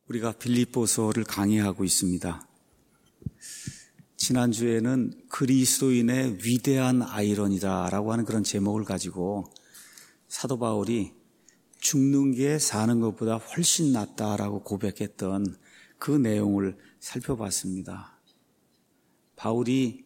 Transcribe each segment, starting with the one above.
우리가 빌립보서를 강의하고 있습니다. 지난주에는 그리스도인의 위대한 아이러니다라고 하는 그런 제목을 가지고 사도 바울이 죽는 게 사는 것보다 훨씬 낫다라고 고백했던 그 내용을 살펴봤습니다. 바울이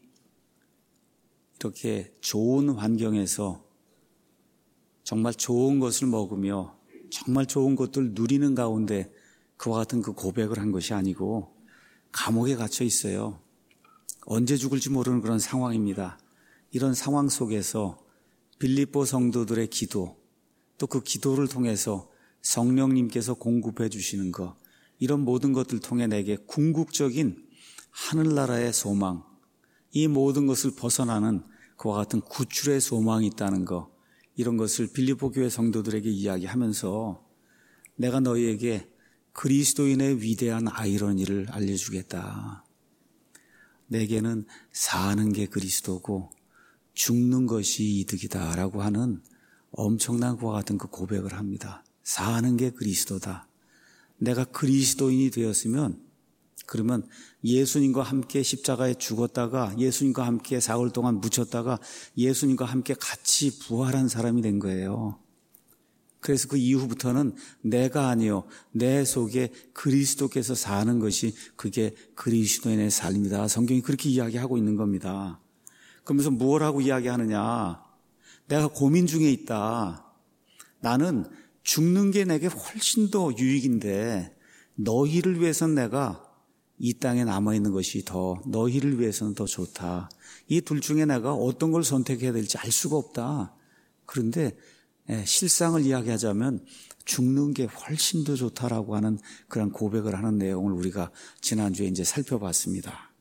이렇게 좋은 환경에서 정말 좋은 것을 먹으며 정말 좋은 것들 누리는 가운데 그와 같은 그 고백을 한 것이 아니고 감옥에 갇혀 있어요. 언제 죽을지 모르는 그런 상황입니다. 이런 상황 속에서 빌립보 성도들의 기도, 또 그 기도를 통해서 성령님께서 공급해 주시는 것, 이런 모든 것들 통해 내게 궁극적인 하늘나라의 소망, 이 모든 것을 벗어나는 그와 같은 구출의 소망이 있다는 것, 이런 것을 빌립보 교회 성도들에게 이야기하면서 내가 너희에게 그리스도인의 위대한 아이러니를 알려주겠다. 내게는 사는 게 그리스도고 죽는 것이 이득이다 라고 하는 엄청난 그와 같은 그 고백을 합니다. 사는 게 그리스도다. 내가 그리스도인이 되었으면 그러면 예수님과 함께 십자가에 죽었다가 예수님과 함께 사흘 동안 묻혔다가 예수님과 함께 같이 부활한 사람이 된 거예요. 그래서 그 이후부터는 내가 아니요 내 속에 그리스도께서 사는 것이 그게 그리스도인의 삶이다. 성경이 그렇게 이야기하고 있는 겁니다. 그러면서 뭘 하고 이야기하느냐. 내가 고민 중에 있다. 나는 죽는 게 내게 훨씬 더 유익인데 너희를 위해서는 내가 이 땅에 남아있는 것이 더 너희를 위해서는 더 좋다. 이 둘 중에 내가 어떤 걸 선택해야 될지 알 수가 없다. 그런데 실상을 이야기하자면 죽는 게 훨씬 더 좋다라고 하는 그런 고백을 하는 내용을 우리가 지난주에 이제 살펴봤습니다.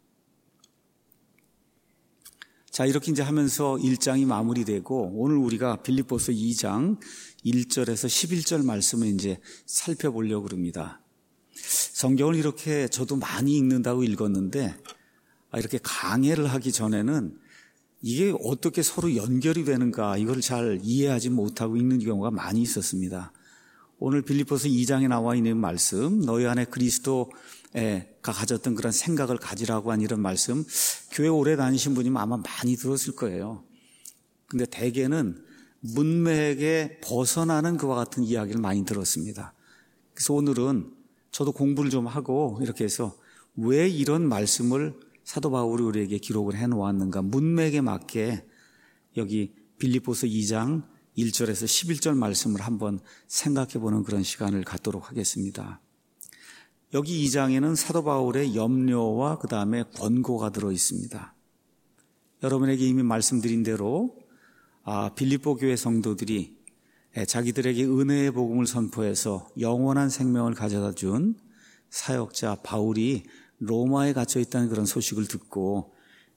자, 이렇게 이제 하면서 1장이 마무리되고 오늘 우리가 빌립보서 2장 1절에서 11절 말씀을 이제 살펴보려고 합니다. 성경을 이렇게 저도 많이 읽는다고 읽었는데 이렇게 강해를 하기 전에는 이게 어떻게 서로 연결이 되는가 이걸 잘 이해하지 못하고 읽는 경우가 많이 있었습니다. 오늘 빌립보서 2장에 나와 있는 말씀, 너희 안에 그리스도가 가졌던 그런 생각을 가지라고 한 이런 말씀, 교회 오래 다니신 분이면 아마 많이 들었을 거예요. 근데 대개는 문맥에 벗어나는 그와 같은 이야기를 많이 들었습니다. 그래서 오늘은 저도 공부를 좀 하고 이렇게 해서 왜 이런 말씀을 사도 바울이 우리에게 기록을 해놓았는가, 문맥에 맞게 여기 빌립보서 2장 1절에서 11절 말씀을 한번 생각해보는 그런 시간을 갖도록 하겠습니다. 여기 2장에는 사도 바울의 염려와 그 다음에 권고가 들어있습니다. 여러분에게 이미 말씀드린 대로 빌립보 교회 성도들이 자기들에게 은혜의 복음을 선포해서 영원한 생명을 가져다 준 사역자 바울이 로마에 갇혀 있다는 그런 소식을 듣고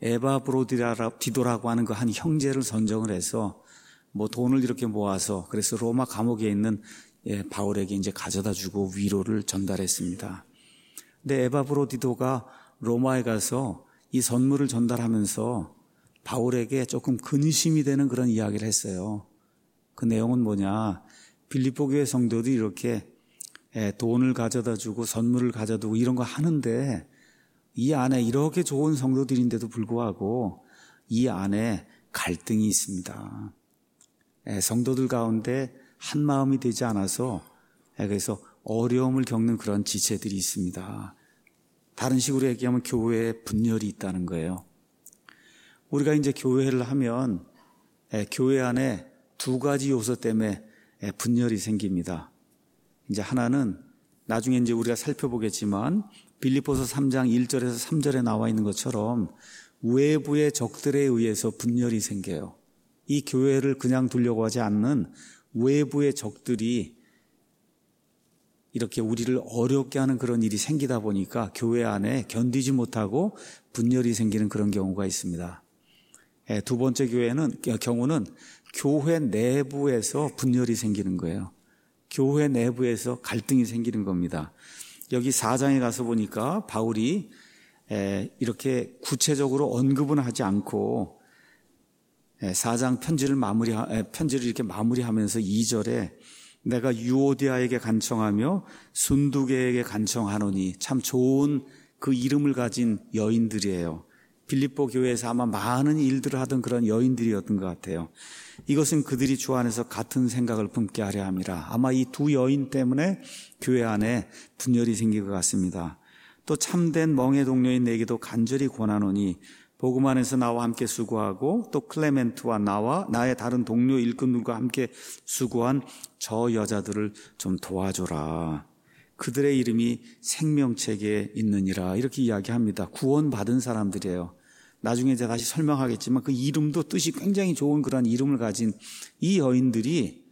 에바브로디도라고 하는 그 한 형제를 선정을 해서 뭐 돈을 이렇게 모아서 그래서 로마 감옥에 있는 바울에게 이제 가져다 주고 위로를 전달했습니다. 근데 에바브로디도가 로마에 가서 이 선물을 전달하면서 바울에게 조금 근심이 되는 그런 이야기를 했어요. 그 내용은 뭐냐, 빌립보 교회 성도들이 이렇게 돈을 가져다 주고 선물을 가져두고 이런 거 하는데 이 안에 이렇게 좋은 성도들인데도 불구하고 이 안에 갈등이 있습니다. 성도들 가운데 한 마음이 되지 않아서 그래서 어려움을 겪는 그런 지체들이 있습니다. 다른 식으로 얘기하면 교회에 분열이 있다는 거예요. 우리가 이제 교회를 하면 교회 안에 두 가지 요소 때문에 분열이 생깁니다. 이제 하나는 나중에 이제 우리가 살펴보겠지만 빌립보서 3장 1절에서 3절에 나와 있는 것처럼 외부의 적들에 의해서 분열이 생겨요. 이 교회를 그냥 두려고 하지 않는 외부의 적들이 이렇게 우리를 어렵게 하는 그런 일이 생기다 보니까 교회 안에 견디지 못하고 분열이 생기는 그런 경우가 있습니다. 두 번째 경우는 교회 내부에서 분열이 생기는 거예요. 교회 내부에서 갈등이 생기는 겁니다. 여기 4장에 가서 보니까 바울이 이렇게 구체적으로 언급은 하지 않고 4장 편지를 이렇게 마무리하면서 2절에 내가 유오디아에게 간청하며 순두계에게 간청하노니. 참 좋은 그 이름을 가진 여인들이에요. 빌립보 교회에서 아마 많은 일들을 하던 그런 여인들이었던 것 같아요. 이것은 그들이 주 안에서 같은 생각을 품게 하려 함이라. 아마 이 두 여인 때문에 교회 안에 분열이 생긴 것 같습니다. 또 참된 멍에 동료인 내게도 간절히 권하노니 복음 안에서 나와 함께 수고하고 또 클레멘트와 나와 나의 다른 동료 일꾼들과 함께 수고한 저 여자들을 좀 도와줘라. 그들의 이름이 생명책에 있느니라. 이렇게 이야기합니다. 구원받은 사람들이에요. 나중에 제가 다시 설명하겠지만 그 이름도 뜻이 굉장히 좋은 그런 이름을 가진 이 여인들이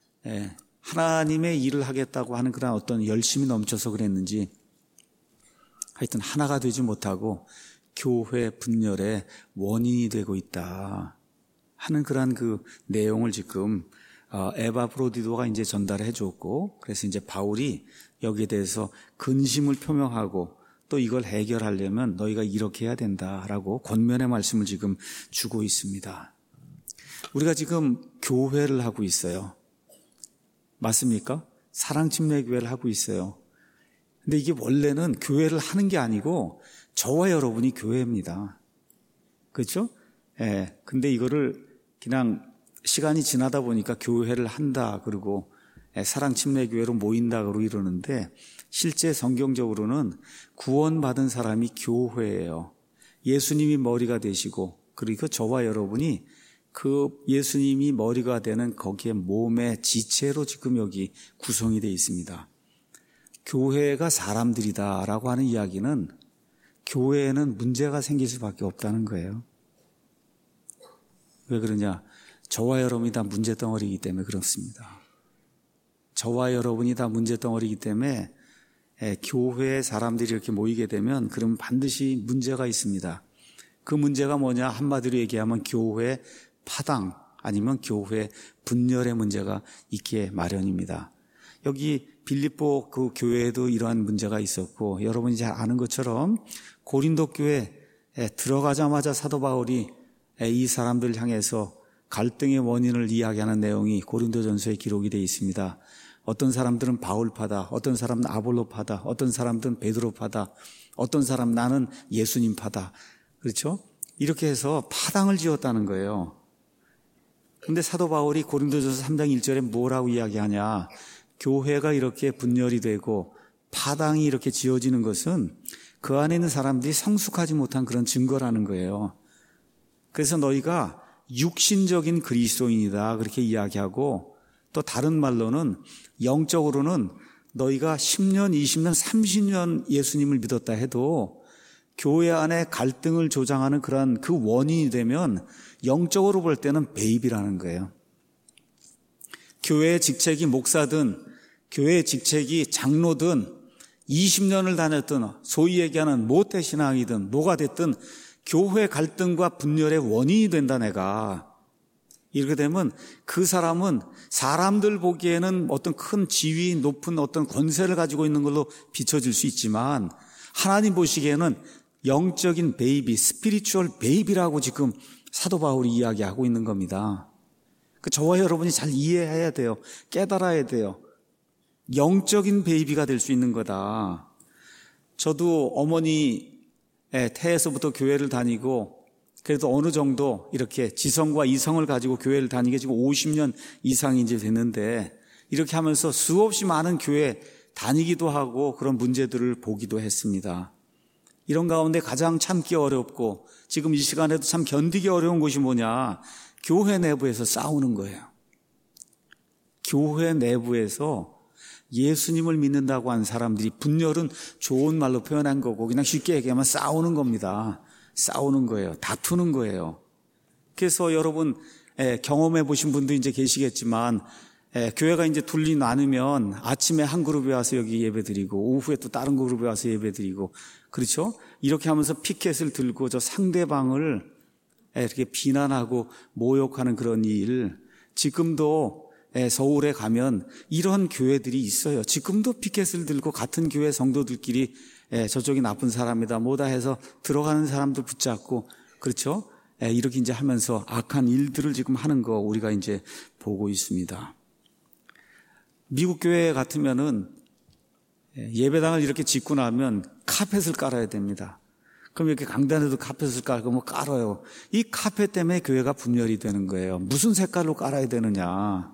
하나님의 일을 하겠다고 하는 그런 어떤 열심이 넘쳐서 그랬는지 하여튼 하나가 되지 못하고 교회 분열의 원인이 되고 있다 하는 그런 그 내용을 지금 에바프로디도가 이제 전달해 줬고, 그래서 이제 바울이 여기에 대해서 근심을 표명하고 또 이걸 해결하려면 너희가 이렇게 해야 된다라고 권면의 말씀을 지금 주고 있습니다. 우리가 지금 교회를 하고 있어요. 맞습니까? 사랑침례교회를 하고 있어요. 근데 이게 원래는 교회를 하는 게 아니고 저와 여러분이 교회입니다. 그렇죠? 예. 근데 이거를 그냥 시간이 지나다 보니까 교회를 한다 그러고 사랑침례교회로 모인다 그러고 이러는데, 실제 성경적으로는 구원받은 사람이 교회예요. 예수님이 머리가 되시고, 그리고 저와 여러분이 그 예수님이 머리가 되는 거기에 몸의 지체로 지금 여기 구성이 되어 있습니다. 교회가 사람들이다라고 하는 이야기는 교회에는 문제가 생길 수밖에 없다는 거예요. 왜 그러냐? 저와 여러분이 다 문제덩어리이기 때문에 그렇습니다. 저와 여러분이 다 문제덩어리이기 때문에 교회에 사람들이 이렇게 모이게 되면 그럼 반드시 문제가 있습니다. 그 문제가 뭐냐? 한마디로 얘기하면 교회 파당 아니면 교회 분열의 문제가 있기에 마련입니다. 여기 빌립보 그 교회에도 이러한 문제가 있었고, 여러분이 잘 아는 것처럼 고린도 교회에 들어가자마자 사도 바울이 이 사람들을 향해서 갈등의 원인을 이야기하는 내용이 고린도전서에 기록이 되어 있습니다. 어떤 사람들은 바울파다, 어떤 사람은 아볼로파다, 어떤 사람들은 베드로파다, 어떤 사람 나는 예수님파다. 그렇죠? 이렇게 해서 파당을 지었다는 거예요. 근데 사도 바울이 고린도전서 3장 1절에 뭐라고 이야기하냐? 교회가 이렇게 분열이 되고 파당이 이렇게 지어지는 것은 그 안에 있는 사람들이 성숙하지 못한 그런 증거라는 거예요. 그래서 너희가 육신적인 그리스도인이다 그렇게 이야기하고, 또 다른 말로는 영적으로는 너희가 10년, 20년, 30년 예수님을 믿었다 해도 교회 안에 갈등을 조장하는 그런 그 원인이 되면 영적으로 볼 때는 베이비라는 거예요. 교회의 직책이 목사든 교회의 직책이 장로든 20년을 다녔든 소위 얘기하는 모태신앙이든 뭐가 됐든 교회 갈등과 분열의 원인이 된다 내가. 이렇게 되면 그 사람은 사람들 보기에는 어떤 큰 지위, 높은 어떤 권세를 가지고 있는 걸로 비춰질 수 있지만 하나님 보시기에는 영적인 베이비, 스피리추얼 베이비라고 지금 사도 바울이 이야기하고 있는 겁니다. 저와 여러분이 잘 이해해야 돼요. 깨달아야 돼요. 영적인 베이비가 될 수 있는 거다. 저도 어머니 태에서부터 교회를 다니고, 그래도 어느 정도 이렇게 지성과 이성을 가지고 교회를 다니게 지금 50년 이상이 이제 됐는데, 이렇게 하면서 수없이 많은 교회 다니기도 하고 그런 문제들을 보기도 했습니다. 이런 가운데 가장 참기 어렵고 지금 이 시간에도 참 견디기 어려운 것이 뭐냐? 교회 내부에서 싸우는 거예요. 교회 내부에서 예수님을 믿는다고 한 사람들이, 분열은 좋은 말로 표현한 거고 그냥 쉽게 얘기하면 싸우는 겁니다. 싸우는 거예요. 다투는 거예요. 그래서 여러분 경험해 보신 분도 이제 계시겠지만, 교회가 이제 둘리 나누면 아침에 한 그룹이 와서 여기 예배드리고 오후에 또 다른 그룹이 와서 예배드리고, 그렇죠? 이렇게 하면서 피켓을 들고 저 상대방을 이렇게 비난하고 모욕하는 그런 일, 지금도 서울에 가면 이런 교회들이 있어요. 지금도 피켓을 들고 같은 교회 성도들끼리 저쪽이 나쁜 사람이다 뭐다 해서 들어가는 사람들 붙잡고, 그렇죠? 이렇게 이제 하면서 악한 일들을 지금 하는 거 우리가 이제 보고 있습니다. 미국 교회 같으면은 예배당을 이렇게 짓고 나면 카펫을 깔아야 됩니다. 그럼 이렇게 강단에도 카펫을 깔고 뭐 깔아요. 이 카펫 때문에 교회가 분열이 되는 거예요. 무슨 색깔로 깔아야 되느냐.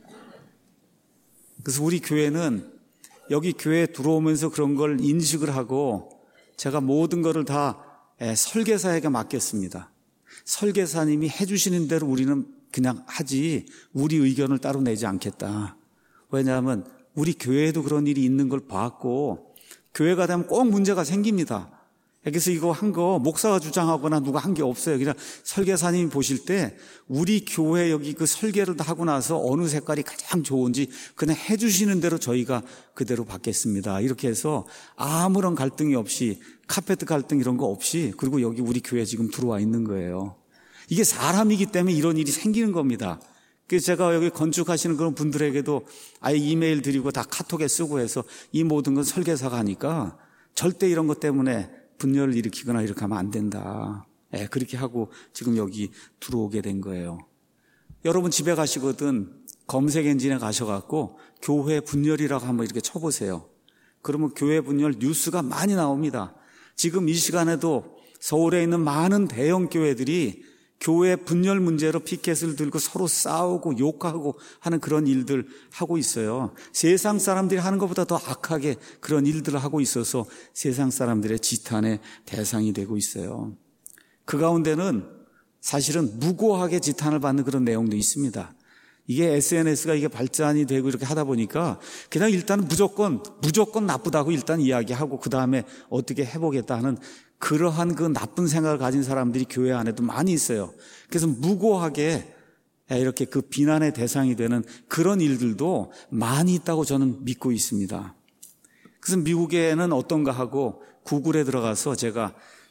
그래서 우리 교회는 여기 교회에 들어오면서 그런 걸 인식을 하고 제가 모든 거를 다 설계사에게 맡겼습니다. 설계사님이 해주시는 대로 우리는 그냥 하지 우리 의견을 따로 내지 않겠다. 왜냐하면 우리 교회에도 그런 일이 있는 걸 봤고 교회가 되면 꼭 문제가 생깁니다. 그래서 이거 한 거 목사가 주장하거나 누가 한 게 없어요. 그냥 설계사님이 보실 때 우리 교회 여기 그 설계를 다 하고 나서 어느 색깔이 가장 좋은지 그냥 해주시는 대로 저희가 그대로 받겠습니다. 이렇게 해서 아무런 갈등이 없이 카페트 갈등 이런 거 없이 그리고 여기 우리 교회 지금 들어와 있는 거예요. 이게 사람이기 때문에 이런 일이 생기는 겁니다. 그래서 제가 여기 건축하시는 그런 분들에게도 아예 이메일 드리고 다 카톡에 쓰고 해서 이 모든 건 설계사가 하니까 절대 이런 것 때문에 분열을 일으키거나 이렇게 하면 안 된다. 그렇게 하고 지금 여기 들어오게 된 거예요. 여러분 집에 가시거든 검색 엔진에 가셔갖고 교회 분열이라고 한번 이렇게 쳐보세요. 그러면 교회 분열 뉴스가 많이 나옵니다. 지금 이 시간에도 서울에 있는 많은 대형 교회들이 교회 분열 문제로 피켓을 들고 서로 싸우고 욕하고 하는 그런 일들 하고 있어요. 세상 사람들이 하는 것보다 더 악하게 그런 일들을 하고 있어서 세상 사람들의 지탄의 대상이 되고 있어요. 그 가운데는 사실은 무고하게 지탄을 받는 그런 내용도 있습니다. 이게 SNS가 이게 발전이 되고 이렇게 하다 보니까 그냥 일단 무조건 나쁘다고 일단 이야기하고 그 다음에 어떻게 해보겠다 하는 그러한 그 나쁜 생각을 가진 사람들이 교회 안에도 많이 있어요. 그래서 무고하게 이렇게 그 비난의 대상이 되는 그런 일들도 많이 있다고 저는 믿고 있습니다. 그래서 미국에는 어떤가 하고 구글에 들어가서 제가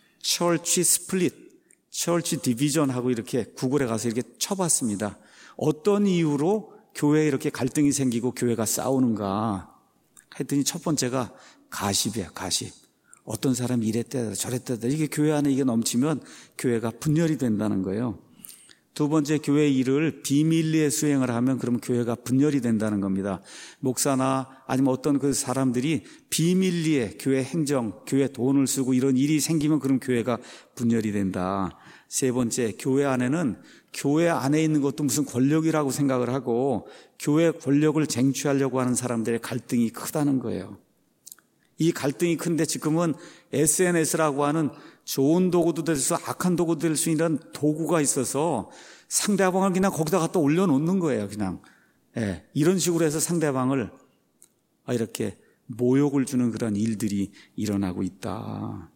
처치 스플릿, 처치 디비전 하고 이렇게 구글에 가서 이렇게 쳐봤습니다. 어떤 이유로 교회에 이렇게 갈등이 생기고 교회가 싸우는가 했더니 첫 번째가 가십이에요. 가십. 어떤 사람이 이랬다 저랬다 이게 교회 안에 이게 넘치면 교회가 분열이 된다는 거예요. 두 번째, 교회 일을 비밀리에 수행을 하면 그러면 교회가 분열이 된다는 겁니다. 목사나 아니면 어떤 그 사람들이 비밀리에 교회 행정, 교회 돈을 쓰고 이런 일이 생기면 그럼 교회가 분열이 된다. 세 번째, 교회 안에는 교회 안에 있는 것도 무슨 권력이라고 생각을 하고 교회 권력을 쟁취하려고 하는 사람들의 갈등이 크다는 거예요. 이 갈등이 큰데 지금은 SNS라고 하는 좋은 도구도 될 수 악한 도구도 될 수 있는 도구가 있어서 상대방을 그냥 거기다 갖다 올려놓는 거예요. 그냥 이런 식으로 해서 상대방을 이렇게 모욕을 주는 그런 일들이 일어나고 있다.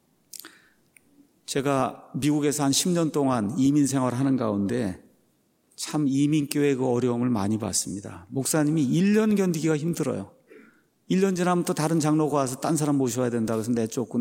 제가 미국에서 한 10년 동안 이민 생활을 하는 가운데 참 이민교회 그 어려움을 많이 봤습니다. 목사님이 1년 견디기가 힘들어요. 1년 지나면 또 다른 장로가 와서 딴 사람 모셔야 된다. 그래서 내쫓고.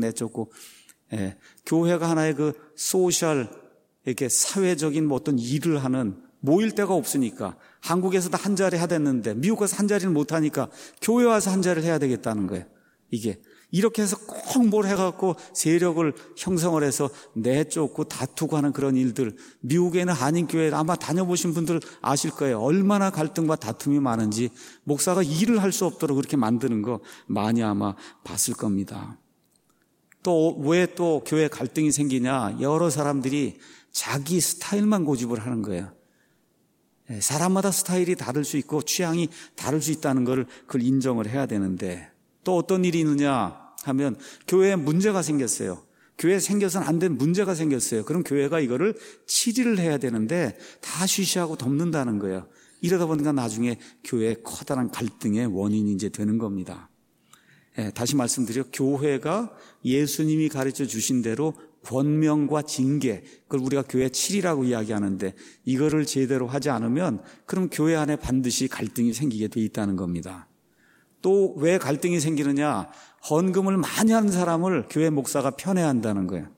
교회가 하나의 그 소셜, 이렇게 사회적인 뭐 어떤 일을 하는 모일 데가 없으니까 한국에서도 한 자리 하댔는데 미국 가서 한 자리를 못 하니까 교회 와서 한 자리를 해야 되겠다는 거예요. 이게. 이렇게 해서 꼭 뭘 해갖고 세력을 형성을 해서 내쫓고 다투고 하는 그런 일들. 미국에는 한인교회 아마 다녀보신 분들 아실 거예요. 얼마나 갈등과 다툼이 많은지 목사가 일을 할 수 없도록 그렇게 만드는 거 많이 아마 봤을 겁니다. 또 왜 또 교회 갈등이 생기냐. 여러 사람들이 자기 스타일만 고집을 하는 거예요. 사람마다 스타일이 다를 수 있고 취향이 다를 수 있다는 걸 그걸 인정을 해야 되는데 또 어떤 일이 있느냐 하면 교회에 문제가 생겼어요. 교회에 생겨서는 안 된 문제가 생겼어요. 그럼 교회가 이거를 치리를 해야 되는데 다 쉬쉬하고 덮는다는 거예요. 이러다 보니까 나중에 교회의 커다란 갈등의 원인이 이제 되는 겁니다. 다시 말씀드려 교회가 예수님이 가르쳐 주신 대로 권명과 징계, 그걸 우리가 교회 치리라고 이야기하는데 이거를 제대로 하지 않으면 그럼 교회 안에 반드시 갈등이 생기게 돼 있다는 겁니다. 또 왜 갈등이 생기느냐? 헌금을 많이 하는 사람을 교회 목사가 편애한다는 거예요.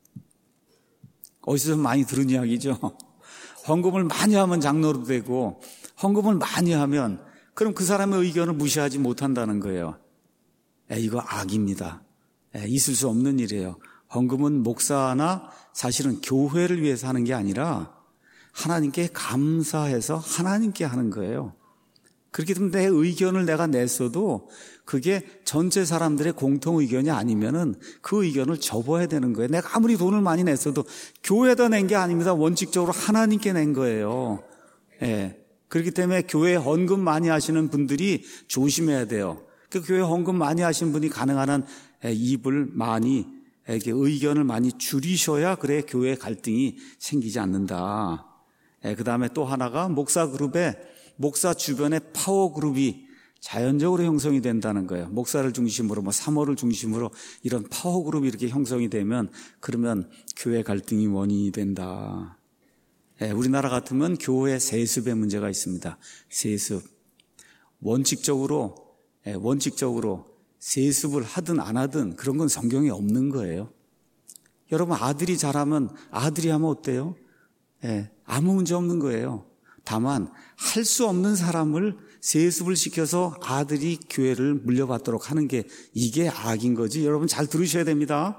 어디서 많이 들은 이야기죠. 헌금을 많이 하면 장로도 되고 헌금을 많이 하면 그럼 그 사람의 의견을 무시하지 못한다는 거예요. 이거 악입니다. 있을 수 없는 일이에요. 헌금은 목사나 사실은 교회를 위해서 하는 게 아니라 하나님께 감사해서 하나님께 하는 거예요. 그렇게 되면 내 의견을 내가 냈어도 그게 전체 사람들의 공통 의견이 아니면은 그 의견을 접어야 되는 거예요. 내가 아무리 돈을 많이 냈어도 교회에다 낸 게 아닙니다. 원칙적으로 하나님께 낸 거예요. 예. 그렇기 때문에 교회 헌금 많이 하시는 분들이 조심해야 돼요. 그 교회 헌금 많이 하시는 분이 가능한 한 입을 많이, 이렇게 의견을 많이 줄이셔야 그래 교회 갈등이 생기지 않는다. 그 다음에 또 하나가 목사 그룹에 목사 주변에 파워 그룹이 자연적으로 형성이 된다는 거예요. 목사를 중심으로 사모를 중심으로 이런 파워 그룹이 이렇게 형성이 되면 그러면 교회 갈등이 원인이 된다. 우리나라 같으면 교회 세습의 문제가 있습니다. 세습. 원칙적으로 세습을 하든 안 하든 그런 건 성경에 없는 거예요. 여러분 아들이 잘하면 아들이 하면 어때요? 아무 문제 없는 거예요. 다만 할 수 없는 사람을 세습을 시켜서 아들이 교회를 물려받도록 하는 게 이게 악인 거지. 여러분 잘 들으셔야 됩니다.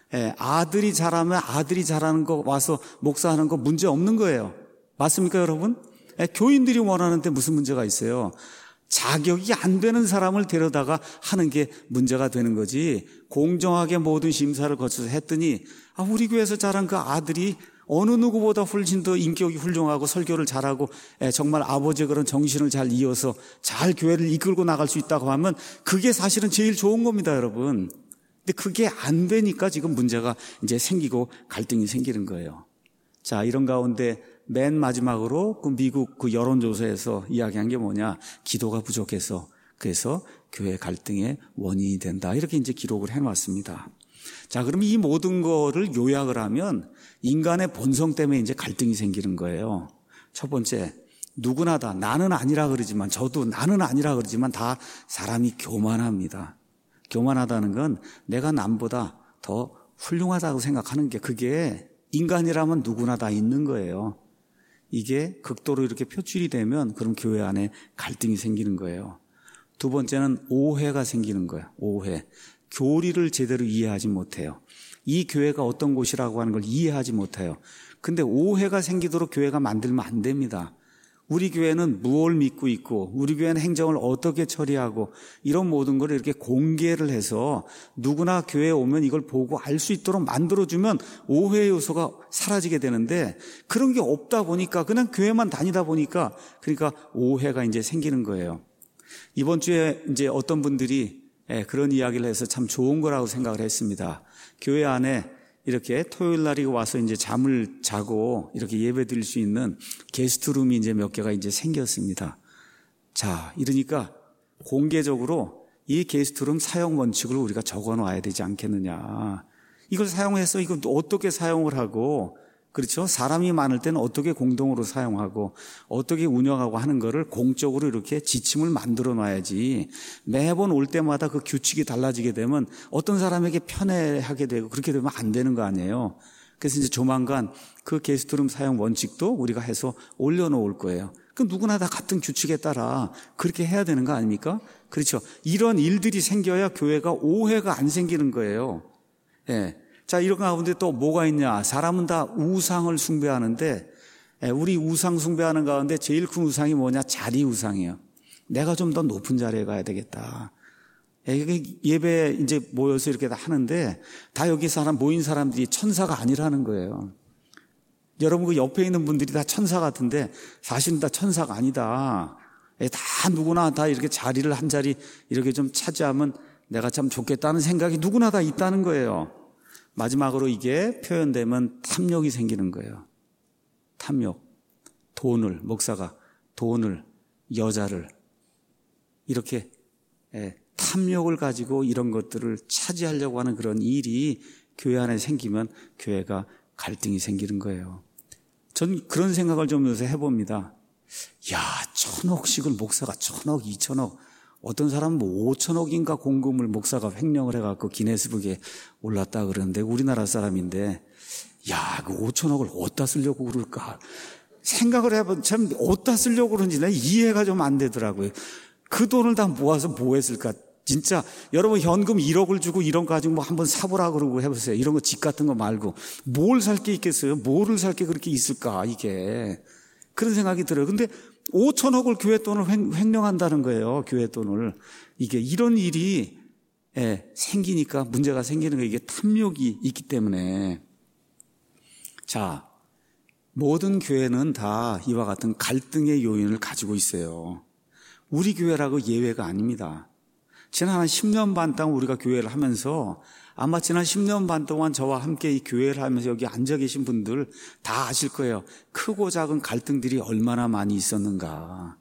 아들이 잘하면 아들이 잘하는 거 와서 목사하는 거 문제 없는 거예요. 맞습니까 여러분? 교인들이 원하는데 무슨 문제가 있어요? 자격이 안 되는 사람을 데려다가 하는 게 문제가 되는 거지. 공정하게 모든 심사를 거쳐서 했더니 우리 교회에서 자란 그 아들이 어느 누구보다 훨씬 더 인격이 훌륭하고 설교를 잘하고 정말 아버지의 그런 정신을 잘 이어서 잘 교회를 이끌고 나갈 수 있다고 하면 그게 사실은 제일 좋은 겁니다, 여러분. 근데 그게 안 되니까 지금 문제가 이제 생기고 갈등이 생기는 거예요. 자, 이런 가운데 맨 마지막으로 그 미국 그 여론조사에서 이야기한 게 뭐냐? 기도가 부족해서 그래서 교회 갈등의 원인이 된다. 이렇게 이제 기록을 해놨습니다. 자, 그럼 이 모든 거를 요약을 하면 인간의 본성 때문에 이제 갈등이 생기는 거예요. 첫 번째, 누구나 다 나는 아니라 그러지만 저도 나는 아니라 그러지만 다 사람이 교만합니다. 교만하다는 건 내가 남보다 더 훌륭하다고 생각하는 게 그게 인간이라면 누구나 다 있는 거예요. 이게 극도로 이렇게 표출이 되면 그럼 교회 안에 갈등이 생기는 거예요. 두 번째는 오해가 생기는 거예요. 오해. 교리를 제대로 이해하지 못해요. 이 교회가 어떤 곳이라고 하는 걸 이해하지 못해요. 근데 오해가 생기도록 교회가 만들면 안 됩니다. 우리 교회는 무엇을 믿고 있고 우리 교회는 행정을 어떻게 처리하고 이런 모든 걸 이렇게 공개를 해서 누구나 교회에 오면 이걸 보고 알 수 있도록 만들어주면 오해의 요소가 사라지게 되는데 그런 게 없다 보니까 그냥 교회만 다니다 보니까 그러니까 오해가 이제 생기는 거예요. 이번 주에 이제 어떤 분들이 그런 이야기를 해서 참 좋은 거라고 생각을 했습니다. 교회 안에 이렇게 토요일 날이 와서 이제 잠을 자고 이렇게 예배 드릴 수 있는 게스트룸이 이제 몇 개가 이제 생겼습니다. 자, 이러니까 공개적으로 이 게스트룸 사용 원칙을 우리가 적어 놔야 되지 않겠느냐. 이걸 사용해서 이걸 어떻게 사용을 하고 그렇죠? 사람이 많을 때는 어떻게 공동으로 사용하고 어떻게 운영하고 하는 거를 공적으로 이렇게 지침을 만들어 놔야지 매번 올 때마다 그 규칙이 달라지게 되면 어떤 사람에게 편애하게 되고 그렇게 되면 안 되는 거 아니에요. 그래서 이제 조만간 그 게스트룸 사용 원칙도 우리가 해서 올려놓을 거예요. 그 누구나 다 같은 규칙에 따라 그렇게 해야 되는 거 아닙니까? 그렇죠. 이런 일들이 생겨야 교회가 오해가 안 생기는 거예요. 예. 자, 이런 가운데 또 뭐가 있냐? 사람은 다 우상을 숭배하는데 우리 우상 숭배하는 가운데 제일 큰 우상이 뭐냐? 자리 우상이에요. 내가 좀 더 높은 자리에 가야 되겠다. 예배 이제 모여서 이렇게 다 하는데 다 여기 모인 사람들이 천사가 아니라는 거예요. 여러분 그 옆에 있는 분들이 다 천사 같은데 사실은 다 천사가 아니다. 다 누구나 다 이렇게 자리를 한 자리 이렇게 좀 차지하면 내가 참 좋겠다는 생각이 누구나 다 있다는 거예요. 마지막으로 이게 표현되면 탐욕이 생기는 거예요. 탐욕. 돈을, 목사가 돈을, 여자를 이렇게 탐욕을 가지고 이런 것들을 차지하려고 하는 그런 일이 교회 안에 생기면 교회가 갈등이 생기는 거예요. 전 그런 생각을 좀 요새 해봅니다. 야, 1,000억씩을 목사가 1,000억, 2,000억 어떤 사람은 5천억인가 공금을 목사가 횡령을 해갖고 기네스북에 올랐다 그러는데 우리나라 사람인데 야, 그 5천억을 어디다 쓰려고 그럴까 생각을 해보면 참 어디다 쓰려고 그런지 내 이해가 좀 안 되더라고요. 그 돈을 다 모아서 뭐 했을까? 진짜 여러분 현금 1억을 주고 이런 거 가지고 뭐 한번 사보라 그러고 해보세요. 이런 거 집 같은 거 말고 뭘 살 게 있겠어요? 뭐를 살 게 그렇게 있을까 이게. 그런 생각이 들어요. 근데 5천억을 교회 돈을 횡령한다는 거예요. 교회 돈을. 이게 이런 일이 생기니까 문제가 생기는 거예요. 이게 탐욕이 있기 때문에. 자, 모든 교회는 다 이와 같은 갈등의 요인을 가지고 있어요. 우리 교회라고 예외가 아닙니다. 지난 한 10년 반 동안 우리가 교회를 하면서 아마 지난 10년 반 동안 저와 함께 이 교회를 하면서 여기 앉아 계신 분들 다 아실 거예요. 크고 작은 갈등들이 얼마나 많이 있었는가.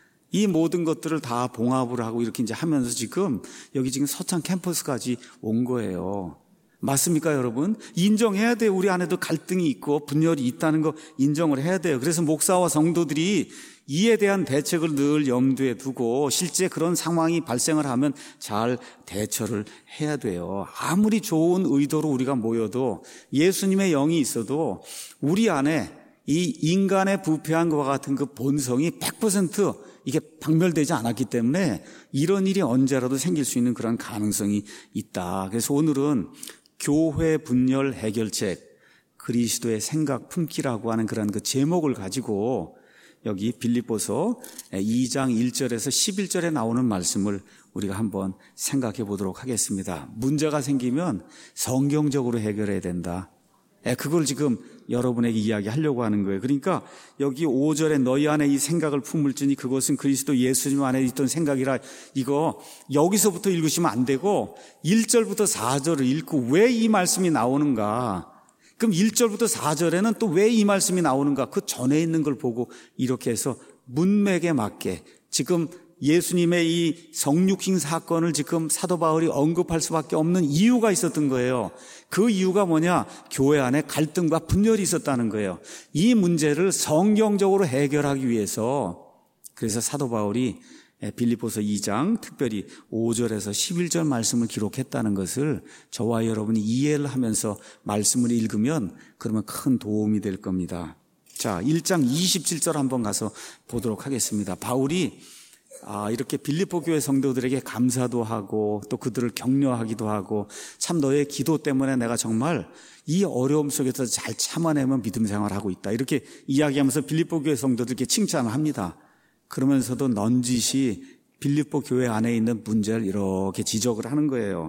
이 모든 것들을 다 봉합을 하고 이렇게 이제 하면서 지금 여기 지금 서창 캠퍼스까지 온 거예요. 맞습니까, 여러분? 인정해야 돼요. 우리 안에도 갈등이 있고 분열이 있다는 거 인정을 해야 돼요. 그래서 목사와 성도들이 이에 대한 대책을 늘 염두에 두고 실제 그런 상황이 발생을 하면 잘 대처를 해야 돼요. 아무리 좋은 의도로 우리가 모여도 예수님의 영이 있어도 우리 안에 이 인간의 부패한 것과 같은 그 본성이 100% 이게 박멸되지 않았기 때문에 이런 일이 언제라도 생길 수 있는 그런 가능성이 있다. 그래서 오늘은 교회 분열 해결책, 그리스도의 생각 품기라고 하는 그런 그 제목을 가지고 여기 빌립보서 2장 1절에서 11절에 나오는 말씀을 우리가 한번 생각해 보도록 하겠습니다. 문제가 생기면 성경적으로 해결해야 된다. 그걸 지금 여러분에게 이야기하려고 하는 거예요. 그러니까 여기 5절에 너희 안에 이 생각을 품을지니 그것은 그리스도 예수님 안에 있던 생각이라, 이거 여기서부터 읽으시면 안 되고 1절부터 4절을 읽고 왜 이 말씀이 나오는가, 그럼 1절부터 4절에는 또 왜 이 말씀이 나오는가, 그 전에 있는 걸 보고 이렇게 해서 문맥에 맞게 지금 예수님의 이 성육신 사건을 지금 사도 바울이 언급할 수밖에 없는 이유가 있었던 거예요. 그 이유가 뭐냐? 교회 안에 갈등과 분열이 있었다는 거예요. 이 문제를 성경적으로 해결하기 위해서 그래서 사도 바울이 빌립보서 2장 특별히 5절에서 11절 말씀을 기록했다는 것을 저와 여러분이 이해를 하면서 말씀을 읽으면 그러면 큰 도움이 될 겁니다. 자, 1장 27절 한번 가서 보도록 하겠습니다. 바울이 이렇게 빌립보 교회 성도들에게 감사도 하고 또 그들을 격려하기도 하고, 참 너의 기도 때문에 내가 정말 이 어려움 속에서 잘 참아내면 믿음 생활하고 있다, 이렇게 이야기하면서 빌립보 교회 성도들에게 칭찬을 합니다. 그러면서도 넌지시 빌립보 교회 안에 있는 문제를 이렇게 지적을 하는 거예요.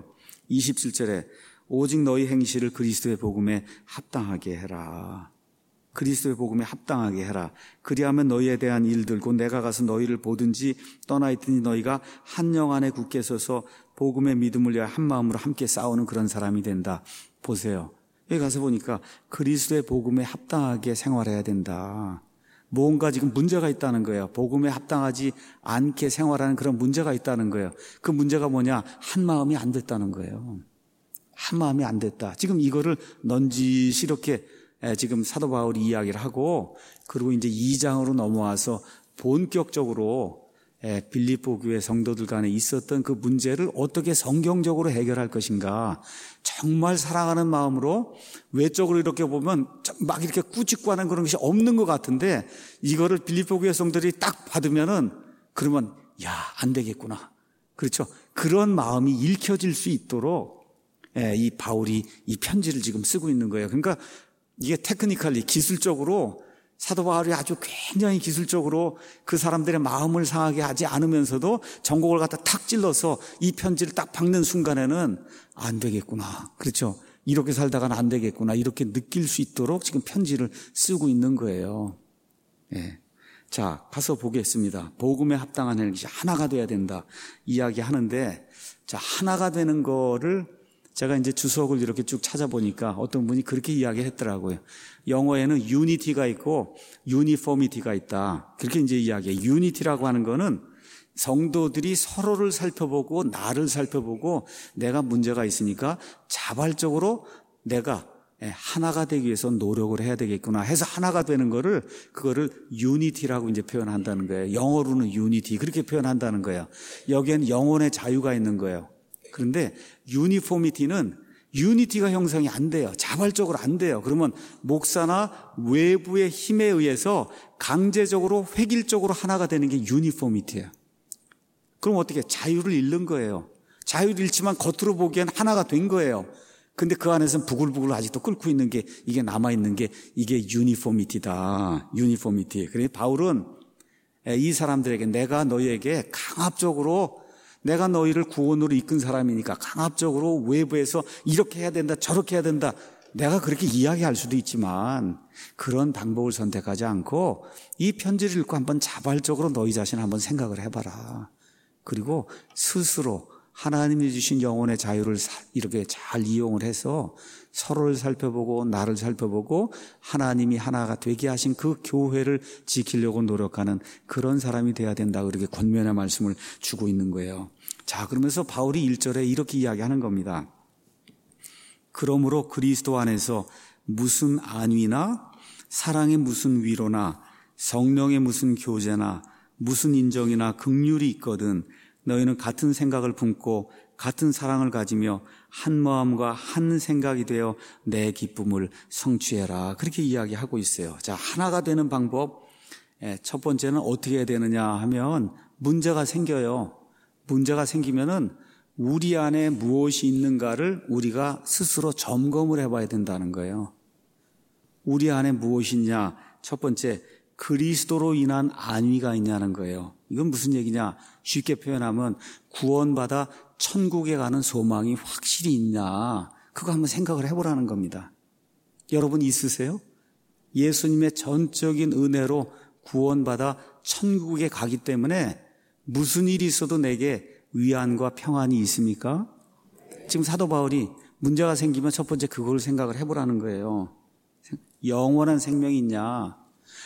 27절에 오직 너희 행실을 그리스도의 복음에 합당하게 해라. 그리스도의 복음에 합당하게 해라. 그리하면 너희에 대한 일들 곧 내가 가서 너희를 보든지 떠나 있든지 너희가 한 영 안에 굳게 서서 복음의 믿음을 위하여 한 마음으로 함께 싸우는 그런 사람이 된다. 보세요. 여기 가서 보니까 그리스도의 복음에 합당하게 생활해야 된다. 뭔가 지금 문제가 있다는 거예요. 복음에 합당하지 않게 생활하는 그런 문제가 있다는 거예요. 그 문제가 뭐냐? 한 마음이 안 됐다는 거예요. 한 마음이 안 됐다. 지금 이거를 넌지시 이렇게 지금 사도 바울이 이야기를 하고, 그리고 이제 2장으로 넘어와서 본격적으로 빌립보 교회 성도들 간에 있었던 그 문제를 어떻게 성경적으로 해결할 것인가, 정말 사랑하는 마음으로 외적으로 이렇게 보면 막 이렇게 꾸짖고하는 그런 것이 없는 것 같은데, 이거를 빌립보 교회 성도들이 딱 받으면은 그러면 안 되겠구나, 그렇죠? 그런 마음이 읽혀질 수 있도록 이 바울이 이 편지를 지금 쓰고 있는 거예요. 그러니까 이게 테크니컬리 기술적으로 사도 바울이 아주 굉장히 기술적으로 그 사람들의 마음을 상하게 하지 않으면서도 전곡을 갖다 탁 찔러서 이 편지를 딱 박는 순간에는 안 되겠구나, 그렇죠? 이렇게 살다가는 안 되겠구나, 이렇게 느낄 수 있도록 지금 편지를 쓰고 있는 거예요. 자, 가서 보겠습니다. 복음에 합당한 행실이 하나가 돼야 된다 이야기하는데, 자, 하나가 되는 거를 제가 이제 주석을 이렇게 쭉 찾아보니까 어떤 분이 그렇게 이야기했더라고요. 영어에는 유니티가 있고 유니포미티가 있다, 그렇게 이제 이야기해요. 유니티라고 하는 거는 성도들이 서로를 살펴보고 나를 살펴보고 내가 문제가 있으니까 자발적으로 내가 하나가 되기 위해서 노력을 해야 되겠구나 해서 하나가 되는 거를, 그거를 유니티라고 이제 표현한다는 거예요. 영어로는 유니티 그렇게 표현한다는 거예요. 여기에는 영혼의 자유가 있는 거예요. 그런데 유니포미티는 유니티가 형성이 안 돼요. 자발적으로 안 돼요. 그러면 목사나 외부의 힘에 의해서 강제적으로 획일적으로 하나가 되는 게 유니포미티예요. 그럼 어떻게? 자유를 잃는 거예요. 자유를 잃지만 겉으로 보기엔 하나가 된 거예요. 근데 그 안에서는 부글부글 아직도 끓고 있는 게, 이게 남아있는 게 이게 유니포미티다. 유니포미티. 그래서 바울은 이 사람들에게 내가 너희에게 강압적으로 내가 너희를 구원으로 이끈 사람이니까 강압적으로 외부에서 이렇게 해야 된다 저렇게 해야 된다 내가 그렇게 이야기할 수도 있지만 그런 방법을 선택하지 않고 이 편지를 읽고 한번 자발적으로 너희 자신 한번 생각을 해봐라. 그리고 스스로 하나님이 주신 영혼의 자유를 이렇게 잘 이용을 해서 서로를 살펴보고 나를 살펴보고 하나님이 하나가 되게 하신 그 교회를 지키려고 노력하는 그런 사람이 돼야 된다. 그렇게 권면의 말씀을 주고 있는 거예요. 자, 그러면서 바울이 1절에 이렇게 이야기하는 겁니다. 그러므로 그리스도 안에서 무슨 안위나 사랑의 무슨 위로나 성령의 무슨 교제나 무슨 인정이나 긍휼이 있거든 너희는 같은 생각을 품고 같은 사랑을 가지며 한 마음과 한 생각이 되어 내 기쁨을 성취해라. 그렇게 이야기하고 있어요. 자, 하나가 되는 방법 첫 번째는 어떻게 해야 되느냐 하면 문제가 생겨요. 문제가 생기면은 우리 안에 무엇이 있는가를 우리가 스스로 점검을 해봐야 된다는 거예요. 우리 안에 무엇이 있냐? 첫 번째, 그리스도로 인한 안위가 있냐는 거예요. 이건 무슨 얘기냐? 쉽게 표현하면 구원받아 천국에 가는 소망이 확실히 있냐? 그거 한번 생각을 해보라는 겁니다. 여러분 있으세요? 예수님의 전적인 은혜로 구원받아 천국에 가기 때문에 무슨 일이 있어도 내게 위안과 평안이 있습니까? 지금 사도 바울이 문제가 생기면 첫 번째 그걸 생각을 해보라는 거예요. 영원한 생명이 있냐?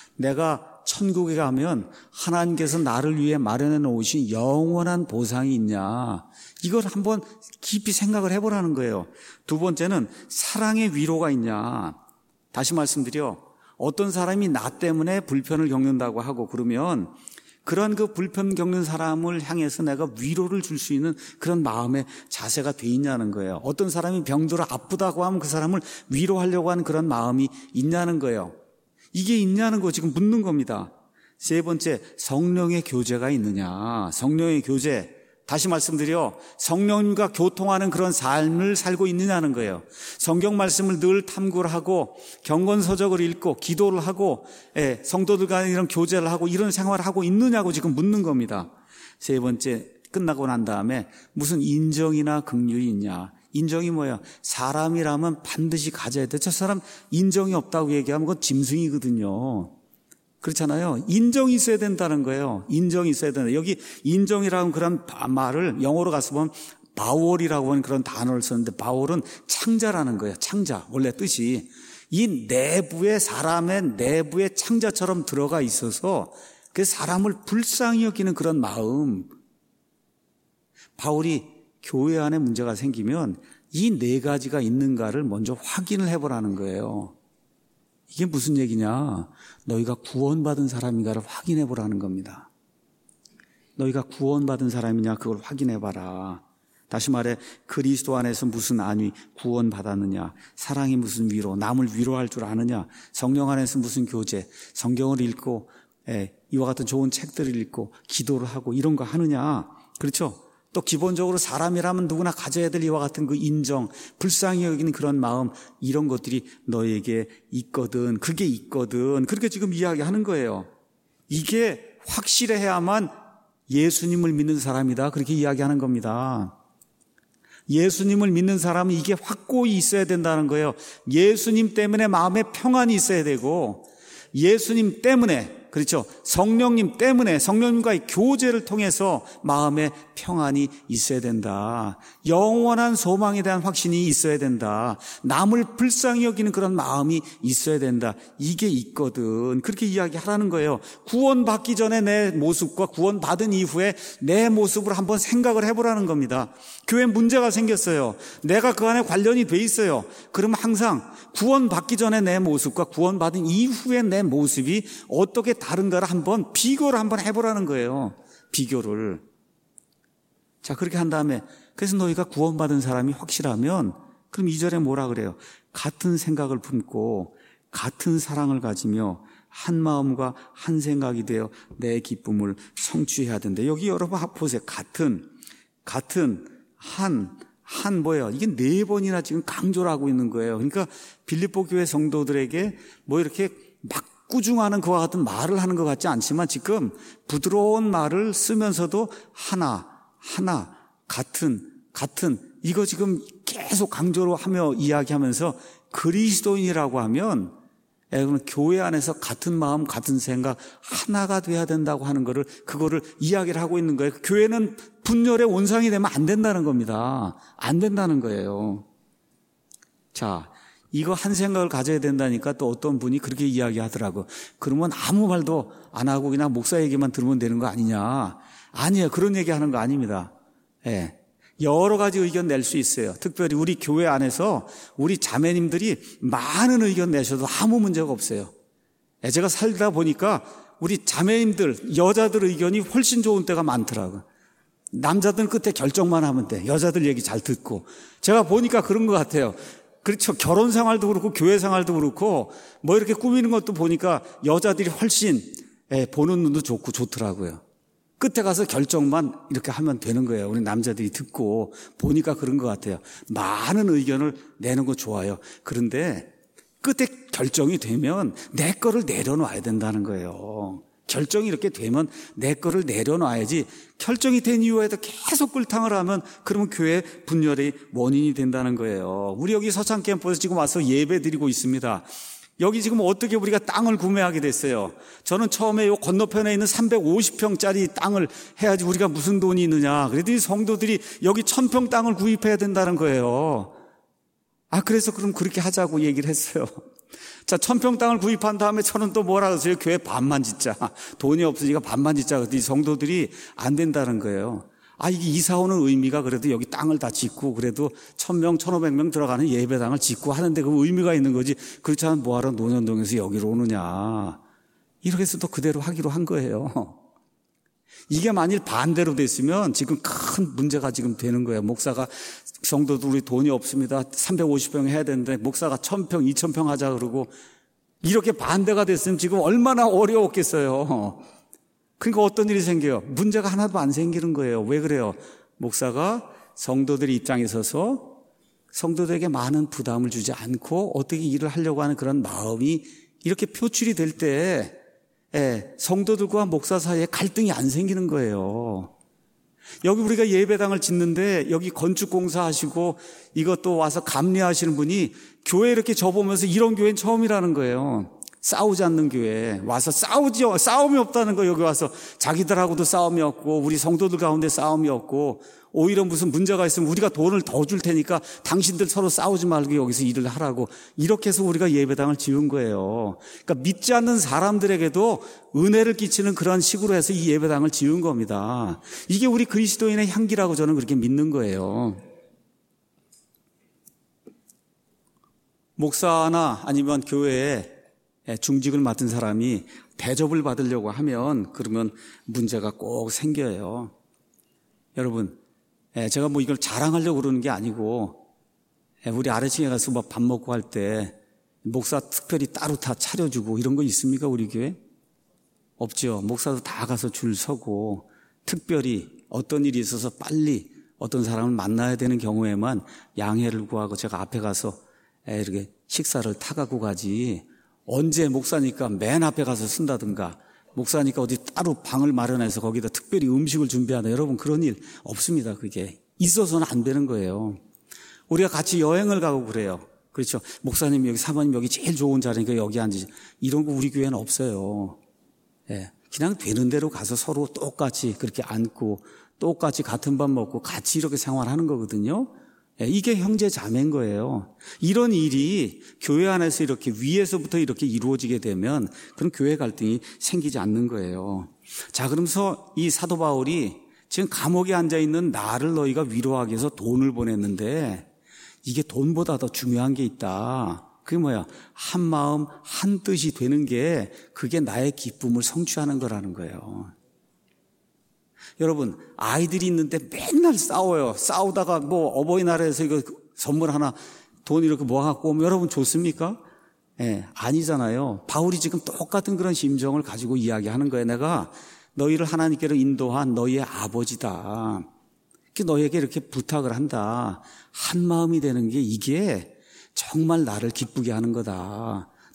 내가 천국에 가면 하나님께서 나를 위해 마련해 놓으신 영원한 보상이 있냐? 이걸 한번 깊이 생각을 해보라는 거예요. 두 번째는 사랑의 위로가 있냐? 다시 말씀드려 어떤 사람이 나 때문에 불편을 겪는다고 하고 그러면 그런 그 불편 겪는 사람을 향해서 내가 위로를 줄 수 있는 그런 마음의 자세가 돼 있냐는 거예요. 어떤 사람이 병들어 아프다고 하면 그 사람을 위로하려고 하는 그런 마음이 있냐는 거예요. 이게 있냐는 거 지금 묻는 겁니다. 세 번째, 성령의 교제가 있느냐. 성령의 교제. 다시 말씀드려 성령님과 교통하는 그런 삶을 살고 있느냐는 거예요. 성경 말씀을 늘 탐구를 하고 경건서적을 읽고 기도를 하고 성도들 간에 이런 교제를 하고 이런 생활을 하고 있느냐고 지금 묻는 겁니다. 세 번째, 끝나고 난 다음에 무슨 인정이나 긍휼이 있냐. 인정이 뭐야? 사람이라면 반드시 가져야 돼. 저 사람 인정이 없다고 얘기하면 그건 짐승이거든요. 그렇잖아요. 인정이 있어야 된다는 거예요. 인정이 있어야 된다. 여기 인정이라는 그런 말을 영어로 가서 보면 바월이라고 하는 그런 단어를 썼는데 바월은 창자라는 거예요. 창자. 원래 뜻이 이 내부에 사람의 내부에 창자처럼 들어가 있어서 그 사람을 불쌍히 여기는 그런 마음. 바울이 교회 안에 문제가 생기면 이 네 가지가 있는가를 먼저 확인을 해보라는 거예요. 이게 무슨 얘기냐? 너희가 구원받은 사람인가를 확인해보라는 겁니다. 너희가 구원받은 사람이냐 그걸 확인해봐라. 다시 말해 그리스도 안에서 무슨 안위 구원받았느냐, 사랑이 무슨 위로, 남을 위로할 줄 아느냐, 성령 안에서 무슨 교제, 성경을 읽고 이와 같은 좋은 책들을 읽고 기도를 하고 이런 거 하느냐. 그렇죠? 또 기본적으로 사람이라면 누구나 가져야 될 이와 같은 그 인정, 불쌍히 여기는 그런 마음, 이런 것들이 너에게 있거든. 그게 있거든. 그렇게 지금 이야기하는 거예요. 이게 확실해야만 예수님을 믿는 사람이다. 그렇게 이야기하는 겁니다. 예수님을 믿는 사람은 이게 확고히 있어야 된다는 거예요. 예수님 때문에 마음에 평안이 있어야 되고 예수님 때문에, 그렇죠, 성령님 때문에 성령님과의 교제를 통해서 마음에 평안이 있어야 된다. 영원한 소망에 대한 확신이 있어야 된다. 남을 불쌍히 여기는 그런 마음이 있어야 된다. 이게 있거든. 그렇게 이야기하라는 거예요. 구원받기 전에 내 모습과 구원받은 이후에 내 모습을 한번 생각을 해보라는 겁니다. 교회 문제가 생겼어요. 내가 그 안에 관련이 돼 있어요. 그러면 항상 구원받기 전에 내 모습과 구원받은 이후에 내 모습이 어떻게 다른가를 한번 비교를 한번 해보라는 거예요. 비교를. 자, 그렇게 한 다음에 그래서 너희가 구원받은 사람이 확실하면 그럼 2절에 뭐라 그래요? 같은 생각을 품고 같은 사랑을 가지며 한 마음과 한 생각이 되어 내 기쁨을 성취해야 된다. 여기 여러분 보세요. 같은, 한 뭐예요? 이게 4번이나 지금 강조를 하고 있는 거예요. 그러니까 빌립보 교회 성도들에게 뭐 이렇게 막 꾸중하는 그와 같은 말을 하는 것 같지 않지만 지금 부드러운 말을 쓰면서도 하나, 같은, 이거 지금 계속 강조로 하며 이야기하면서 그리스도인이라고 하면 여러분 교회 안에서 같은 마음, 같은 생각, 하나가 돼야 된다고 하는 거를 그거를 이야기를 하고 있는 거예요. 교회는 분열의 온상이 되면 안 된다는 겁니다. 안 된다는 거예요. 자, 이거 한 생각을 가져야 된다니까 또 어떤 분이 그렇게 이야기하더라고. 그러면 아무 말도 안 하고 그냥 목사 얘기만 들으면 되는 거 아니냐. 아니에요. 그런 얘기하는 거 아닙니다. 예. 여러 가지 의견 낼 수 있어요. 특별히 우리 교회 안에서 우리 자매님들이 많은 의견 내셔도 아무 문제가 없어요. 제가 살다 보니까 우리 자매님들, 여자들 의견이 훨씬 좋은 때가 많더라고요. 남자들은 끝에 결정만 하면 돼. 여자들 얘기 잘 듣고. 제가 보니까 그런 것 같아요. 그렇죠. 결혼 생활도 그렇고 교회 생활도 그렇고 뭐 이렇게 꾸미는 것도 보니까 여자들이 훨씬 보는 눈도 좋고 좋더라고요. 끝에 가서 결정만 이렇게 하면 되는 거예요. 우리 남자들이 듣고 보니까 그런 것 같아요. 많은 의견을 내는 거 좋아요. 그런데 끝에 결정이 되면 내 거를 내려놔야 된다는 거예요. 결정이 이렇게 되면 내 거를 내려놔야지 결정이 된 이후에도 계속 끌탕을 하면 그러면 교회 분열의 원인이 된다는 거예요. 우리 여기 서창 캠퍼에서 지금 와서 예배 드리고 있습니다. 여기 지금 어떻게 우리가 땅을 구매하게 됐어요? 저는 처음에 요 건너편에 있는 350평짜리 땅을 해야지 우리가 무슨 돈이 있느냐. 그랬더니 성도들이 여기 1000평 땅을 구입해야 된다는 거예요. 그래서 그럼 그렇게 하자고 얘기를 했어요. 자, 1000평 땅을 구입한 다음에 저는 또 뭐라 그러세요? 교회 반만 짓자. 돈이 없으니까 반만 짓자. 그랬더니 성도들이 안 된다는 거예요. 이게 이사 오는 의미가 그래도 여기 땅을 다 짓고 그래도 1000명, 1500명 들어가는 예배당을 짓고 하는데 그 의미가 있는 거지. 그렇지 않으면 뭐하러 논현동에서 여기로 오느냐. 이렇게 해서 또 그대로 하기로 한 거예요. 이게 만일 반대로 됐으면 지금 큰 문제가 지금 되는 거예요. 목사가 성도들 우리 돈이 없습니다. 350평 해야 되는데 목사가 1000평, 2000평 하자 그러고 이렇게 반대가 됐으면 지금 얼마나 어려웠겠어요. 그러니까 어떤 일이 생겨요? 문제가 하나도 안 생기는 거예요. 왜 그래요? 목사가 성도들의 입장에 서서 성도들에게 많은 부담을 주지 않고 어떻게 일을 하려고 하는 그런 마음이 이렇게 표출이 될 때 성도들과 목사 사이에 갈등이 안 생기는 거예요. 여기 우리가 예배당을 짓는데 여기 건축공사 하시고 이것도 와서 감리하시는 분이 교회 이렇게 접으면서 이런 교회는 처음이라는 거예요. 싸우지 않는 교회 와서 싸움이 없다는 거. 여기 와서 자기들하고도 싸움이 없고 우리 성도들 가운데 싸움이 없고 오히려 무슨 문제가 있으면 우리가 돈을 더 줄 테니까 당신들 서로 싸우지 말고 여기서 일을 하라고 이렇게 해서 우리가 예배당을 지은 거예요. 그러니까 믿지 않는 사람들에게도 은혜를 끼치는 그런 식으로 해서 이 예배당을 지은 겁니다. 이게 우리 그리스도인의 향기라고 저는 그렇게 믿는 거예요. 목사나 아니면 교회에 중직을 맡은 사람이 대접을 받으려고 하면 그러면 문제가 꼭 생겨요. 여러분, 제가 뭐 이걸 자랑하려고 그러는 게 아니고 우리 아래층에 가서 뭐 밥 먹고 할 때 목사 특별히 따로 다 차려주고 이런 거 있습니까? 우리 교회? 없죠. 목사도 다 가서 줄 서고 특별히 어떤 일이 있어서 빨리 어떤 사람을 만나야 되는 경우에만 양해를 구하고 제가 앞에 가서 이렇게 식사를 타가고 가지 언제 목사니까 맨 앞에 가서 쓴다든가 목사니까 어디 따로 방을 마련해서 거기다 특별히 음식을 준비하다 여러분 그런 일 없습니다. 그게 있어서는 안 되는 거예요. 우리가 같이 여행을 가고 그래요. 그렇죠. 목사님 여기 사모님 여기 제일 좋은 자리니까 여기 앉으시 이런 거 우리 교회는 없어요. 그냥 되는 대로 가서 서로 똑같이 그렇게 앉고 똑같이 같은 밥 먹고 같이 이렇게 생활하는 거거든요. 이게 형제 자매인 거예요. 이런 일이 교회 안에서 이렇게 위에서부터 이렇게 이루어지게 되면 그런 교회 갈등이 생기지 않는 거예요. 자, 그러면서 이 사도 바울이 지금 감옥에 앉아있는 나를 너희가 위로하기 위해서 돈을 보냈는데 이게 돈보다 더 중요한 게 있다. 그게 뭐야? 한 마음 한 뜻이 되는 게 그게 나의 기쁨을 성취하는 거라는 거예요. 여러분, 아이들이 있는데 맨날 싸워요. 싸우다가 뭐 어버이날에서 이거 선물 하나 돈 이렇게 모아갖고 오면 여러분 좋습니까? 아니잖아요. 바울이 지금 똑같은 그런 심정을 가지고 이야기하는 거예요. 내가 너희를 하나님께로 인도한 너희의 아버지다. 너희에게 이렇게 부탁을 한다. 한 마음이 되는 게 이게 정말 나를 기쁘게 하는 거다.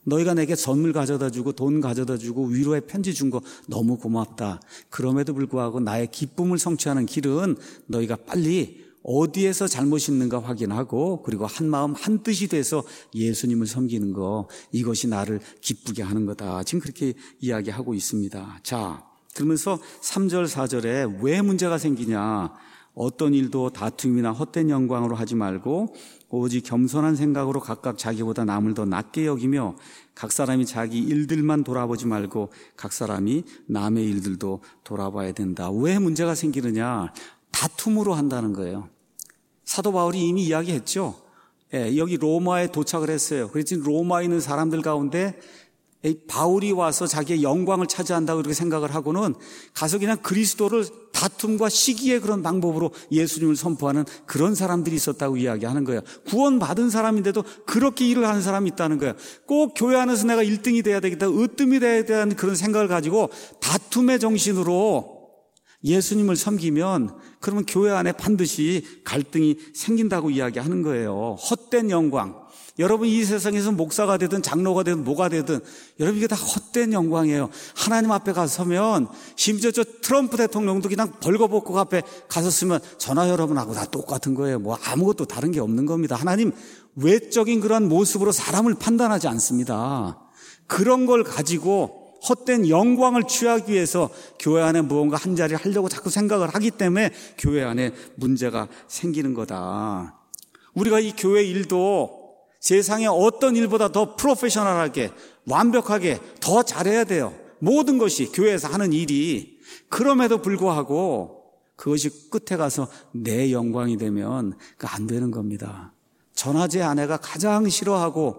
너희가 내게 선물 가져다 주고 돈 가져다 주고 위로의 편지 준 거 너무 고맙다. 그럼에도 불구하고 나의 기쁨을 성취하는 길은 너희가 빨리 어디에서 잘못이 있는가 확인하고 그리고 한 마음 한 뜻이 돼서 예수님을 섬기는 거, 이것이 나를 기쁘게 하는 거다. 지금 그렇게 이야기하고 있습니다. 자, 그러면서 3절 4절에 왜 문제가 생기냐. 어떤 일도 다툼이나 헛된 영광으로 하지 말고 오직 겸손한 생각으로 각각 자기보다 남을 더 낮게 여기며 각 사람이 자기 일들만 돌아보지 말고 각 사람이 남의 일들도 돌아봐야 된다. 왜 문제가 생기느냐? 다툼으로 한다는 거예요. 사도 바울이 이미 이야기했죠. 여기 로마에 도착을 했어요. 그래서 로마에 있는 사람들 가운데 바울이 와서 자기의 영광을 차지한다고 이렇게 생각을 하고는 가서 그냥 그리스도를 다툼과 시기의 그런 방법으로 예수님을 선포하는 그런 사람들이 있었다고 이야기하는 거예요. 구원받은 사람인데도 그렇게 일을 하는 사람이 있다는 거예요. 꼭 교회 안에서 내가 1등이 돼야 되겠다, 으뜸이 돼야 되는 그런 생각을 가지고 다툼의 정신으로 예수님을 섬기면 그러면 교회 안에 반드시 갈등이 생긴다고 이야기하는 거예요. 헛된 영광. 여러분 이 세상에서 목사가 되든 장로가 되든 뭐가 되든 여러분 이게 다 헛된 영광이에요. 하나님 앞에 가서 서면 심지어 저 트럼프 대통령도 그냥 벌거벗고 앞에 가서 쓰면 저나 여러분하고 다 똑같은 거예요. 뭐 아무것도 다른 게 없는 겁니다. 하나님 외적인 그런 모습으로 사람을 판단하지 않습니다. 그런 걸 가지고 헛된 영광을 취하기 위해서 교회 안에 무언가 한 자리 하려고 자꾸 생각을 하기 때문에 교회 안에 문제가 생기는 거다. 우리가 이 교회 일도 세상의 어떤 일보다 더 프로페셔널하게 완벽하게 더 잘해야 돼요. 모든 것이 교회에서 하는 일이. 그럼에도 불구하고 그것이 끝에 가서 내 영광이 되면 안 되는 겁니다. 전화제 아내가 가장 싫어하고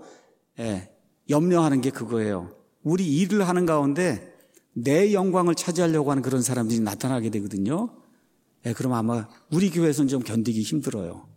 염려하는 게 그거예요. 우리 일을 하는 가운데 내 영광을 차지하려고 하는 그런 사람들이 나타나게 되거든요. 그럼 아마 우리 교회에서는 좀 견디기 힘들어요.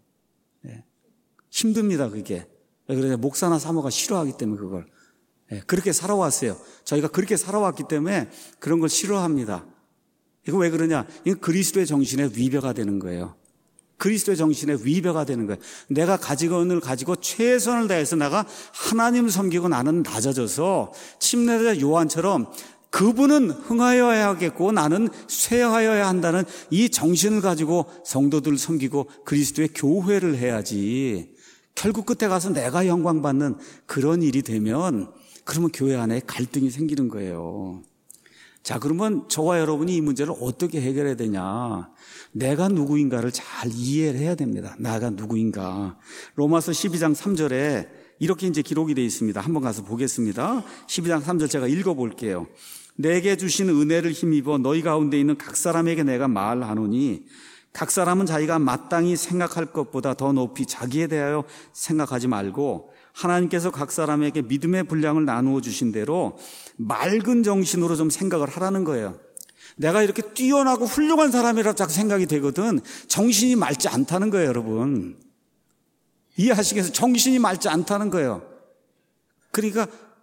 힘듭니다, 그게. 그래서 목사나 사모가 싫어하기 때문에 그걸. 그렇게 살아왔어요. 저희가 그렇게 살아왔기 때문에 그런 걸 싫어합니다. 이거 왜 그러냐? 이건 그리스도의 정신에 위배가 되는 거예요. 그리스도의 정신에 위배가 되는 거예요. 내가 가지건을 가지고 최선을 다해서 내가 하나님을 섬기고 나는 낮아져서 침례자 요한처럼 그분은 흥하여야 하겠고 나는 쇠하여야 한다는 이 정신을 가지고 성도들을 섬기고 그리스도의 교회를 해야지. 결국 끝에 가서 내가 영광 받는 그런 일이 되면 그러면 교회 안에 갈등이 생기는 거예요. 자, 그러면 저와 여러분이 이 문제를 어떻게 해결해야 되냐? 내가 누구인가를 잘 이해를 해야 됩니다. 나가 누구인가. 로마서 12장 3절에 이렇게 이제 기록이 되어 있습니다. 한번 가서 보겠습니다. 12장 3절 제가 읽어볼게요. 내게 주신 은혜를 힘입어 너희 가운데 있는 각 사람에게 내가 말하노니 각 사람은 자기가 마땅히 생각할 것보다 더 높이 자기에 대하여 생각하지 말고 하나님께서 각 사람에게 믿음의 분량을 나누어 주신 대로 맑은 정신으로 좀 생각을 하라는 거예요. 내가 이렇게 뛰어나고 훌륭한 사람이라고 자꾸 생각이 되거든 정신이 맑지 않다는 거예요, 여러분. 이해하시겠어요? 정신이 맑지 않다는 거예요. 그러니까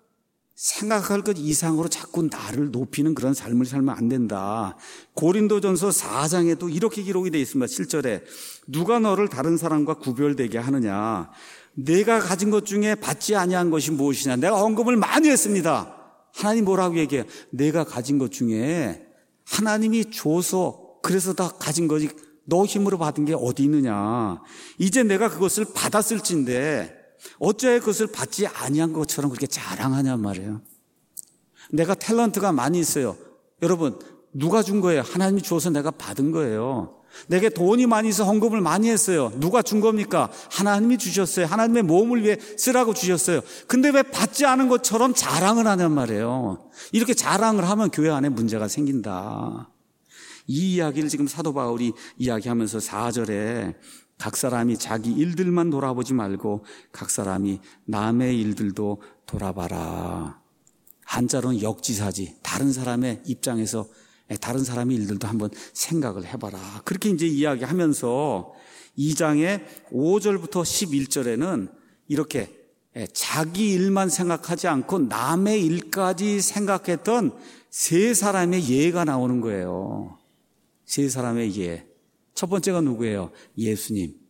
생각할 것 이상으로 자꾸 나를 높이는 그런 삶을 살면 안 된다. 고린도전서 4장에도 이렇게 기록이 되어 있습니다. 7절에 누가 너를 다른 사람과 구별되게 하느냐. 내가 가진 것 중에 받지 아니한 것이 무엇이냐. 내가 헌금을 많이 했습니다. 하나님 뭐라고 얘기해요? 내가 가진 것 중에 하나님이 줘서 그래서 다 가진 거지 너 힘으로 받은 게 어디 있느냐. 이제 내가 그것을 받았을진데 어째 그것을 받지 아니한 것처럼 그렇게 자랑하냔 말이에요. 내가 탤런트가 많이 있어요. 여러분 누가 준 거예요? 하나님이 주어서 내가 받은 거예요. 내게 돈이 많이 있어 헌금을 많이 했어요. 누가 준 겁니까? 하나님이 주셨어요. 하나님의 모험을 위해 쓰라고 주셨어요. 근데 왜 받지 않은 것처럼 자랑을 하냔 말이에요. 이렇게 자랑을 하면 교회 안에 문제가 생긴다. 이 이야기를 지금 사도 바울이 이야기하면서 4절에 각 사람이 자기 일들만 돌아보지 말고 각 사람이 남의 일들도 돌아봐라. 한자로는 역지사지. 다른 사람의 입장에서 다른 사람의 일들도 한번 생각을 해봐라. 그렇게 이제 이야기하면서 2장의 5절부터 11절에는 이렇게 자기 일만 생각하지 않고 남의 일까지 생각했던 세 사람의 예가 나오는 거예요. 세 사람의 예. 첫 번째가 누구예요? 예수님.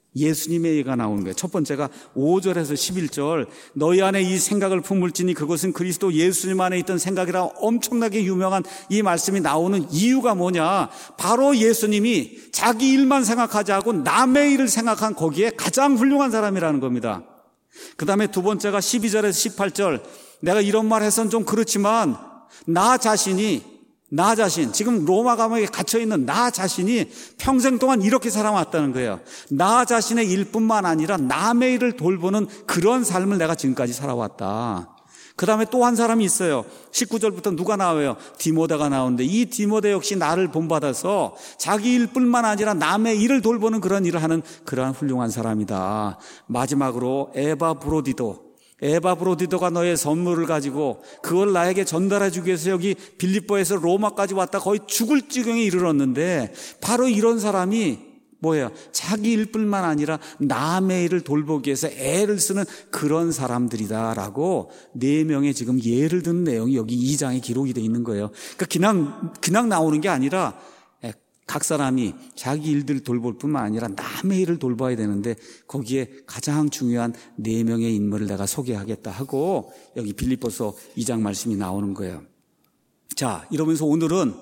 예수님의 예가 나오는 거예요. 첫 번째가 5절에서 11절 너희 안에 이 생각을 품을지니 그것은 그리스도 예수님 안에 있던 생각이라 엄청나게 유명한 이 말씀이 나오는 이유가 뭐냐? 바로 예수님이 자기 일만 생각하지 않고 남의 일을 생각한 거기에 가장 훌륭한 사람이라는 겁니다. 그 다음에 두 번째가 12절에서 18절 내가 이런 말 해서는 좀 그렇지만 나 자신 지금 로마 감옥에 갇혀있는 나 자신이 평생 동안 이렇게 살아왔다는 거예요. 나 자신의 일뿐만 아니라 남의 일을 돌보는 그런 삶을 내가 지금까지 살아왔다. 그 다음에 또 한 사람이 있어요. 19절부터 누가 나와요? 디모데가 나오는데 이 디모데 역시 나를 본받아서 자기 일뿐만 아니라 남의 일을 돌보는 그런 일을 하는 그러한 훌륭한 사람이다. 마지막으로 에바브로디도가 너의 선물을 가지고 그걸 나에게 전달해 주기 위해서 여기 빌립보에서 로마까지 왔다 거의 죽을 지경에 이르렀는데 바로 이런 사람이 뭐예요? 자기 일뿐만 아니라 남의 일을 돌보기 위해서 애를 쓰는 그런 사람들이다라고 4명의 지금 예를 드는 내용이 여기 2장에 기록이 되어 있는 거예요. 그러니까 그냥 나오는 게 아니라 각 사람이 자기 일들을 돌볼 뿐만 아니라 남의 일을 돌봐야 되는데 거기에 가장 중요한 4명의 인물을 내가 소개하겠다 하고 여기 빌립보서 2장 말씀이 나오는 거예요. 자, 이러면서 오늘은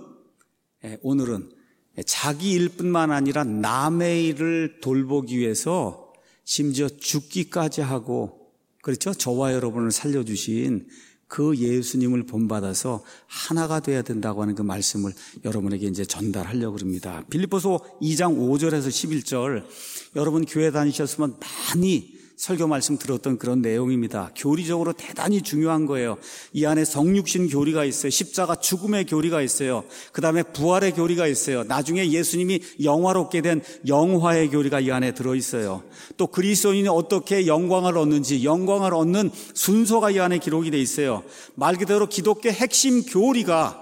자기 일뿐만 아니라 남의 일을 돌보기 위해서 심지어 죽기까지 하고 그렇죠? 저와 여러분을 살려주신 그 예수님을 본받아서 하나가 돼야 된다고 하는 그 말씀을 여러분에게 이제 전달하려고 합니다. 빌립보서 2장 5절에서 11절 여러분 교회 다니셨으면 많이 설교 말씀 들었던 그런 내용입니다. 교리적으로 대단히 중요한 거예요. 이 안에 성육신 교리가 있어요. 십자가 죽음의 교리가 있어요. 그 다음에 부활의 교리가 있어요. 나중에 예수님이 영화롭게 된 영화의 교리가 이 안에 들어있어요. 또 그리스도인이 어떻게 영광을 얻는지 영광을 얻는 순서가 이 안에 기록이 돼 있어요. 말 그대로 기독교 핵심 교리가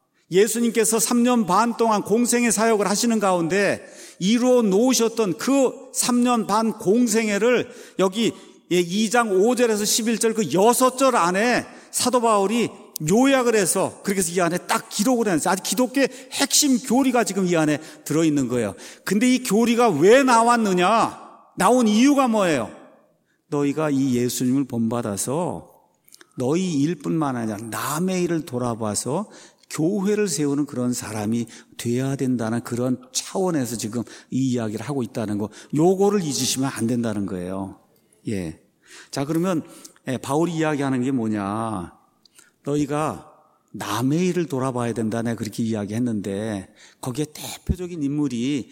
예수님께서 3년 반 동안 공생애 사역을 하시는 가운데 이루어 놓으셨던 그 3년 반 공생애를 여기 2장 5절에서 11절 그 6절 안에 사도 바울이 요약을 해서 그렇게 해서 이 안에 딱 기록을 해놨어요. 아주 기독교의 핵심 교리가 지금 이 안에 들어있는 거예요. 근데 이 교리가 왜 나왔느냐? 나온 이유가 뭐예요? 너희가 이 예수님을 본받아서 너희 일뿐만 아니라 남의 일을 돌아봐서 교회를 세우는 그런 사람이 돼야 된다는 그런 차원에서 지금 이 이야기를 하고 있다는 거, 요거를 잊으시면 안 된다는 거예요. 예. 자, 그러면 바울이 이야기하는 게 뭐냐? 너희가 남의 일을 돌아봐야 된다. 내가 그렇게 이야기했는데 거기에 대표적인 인물이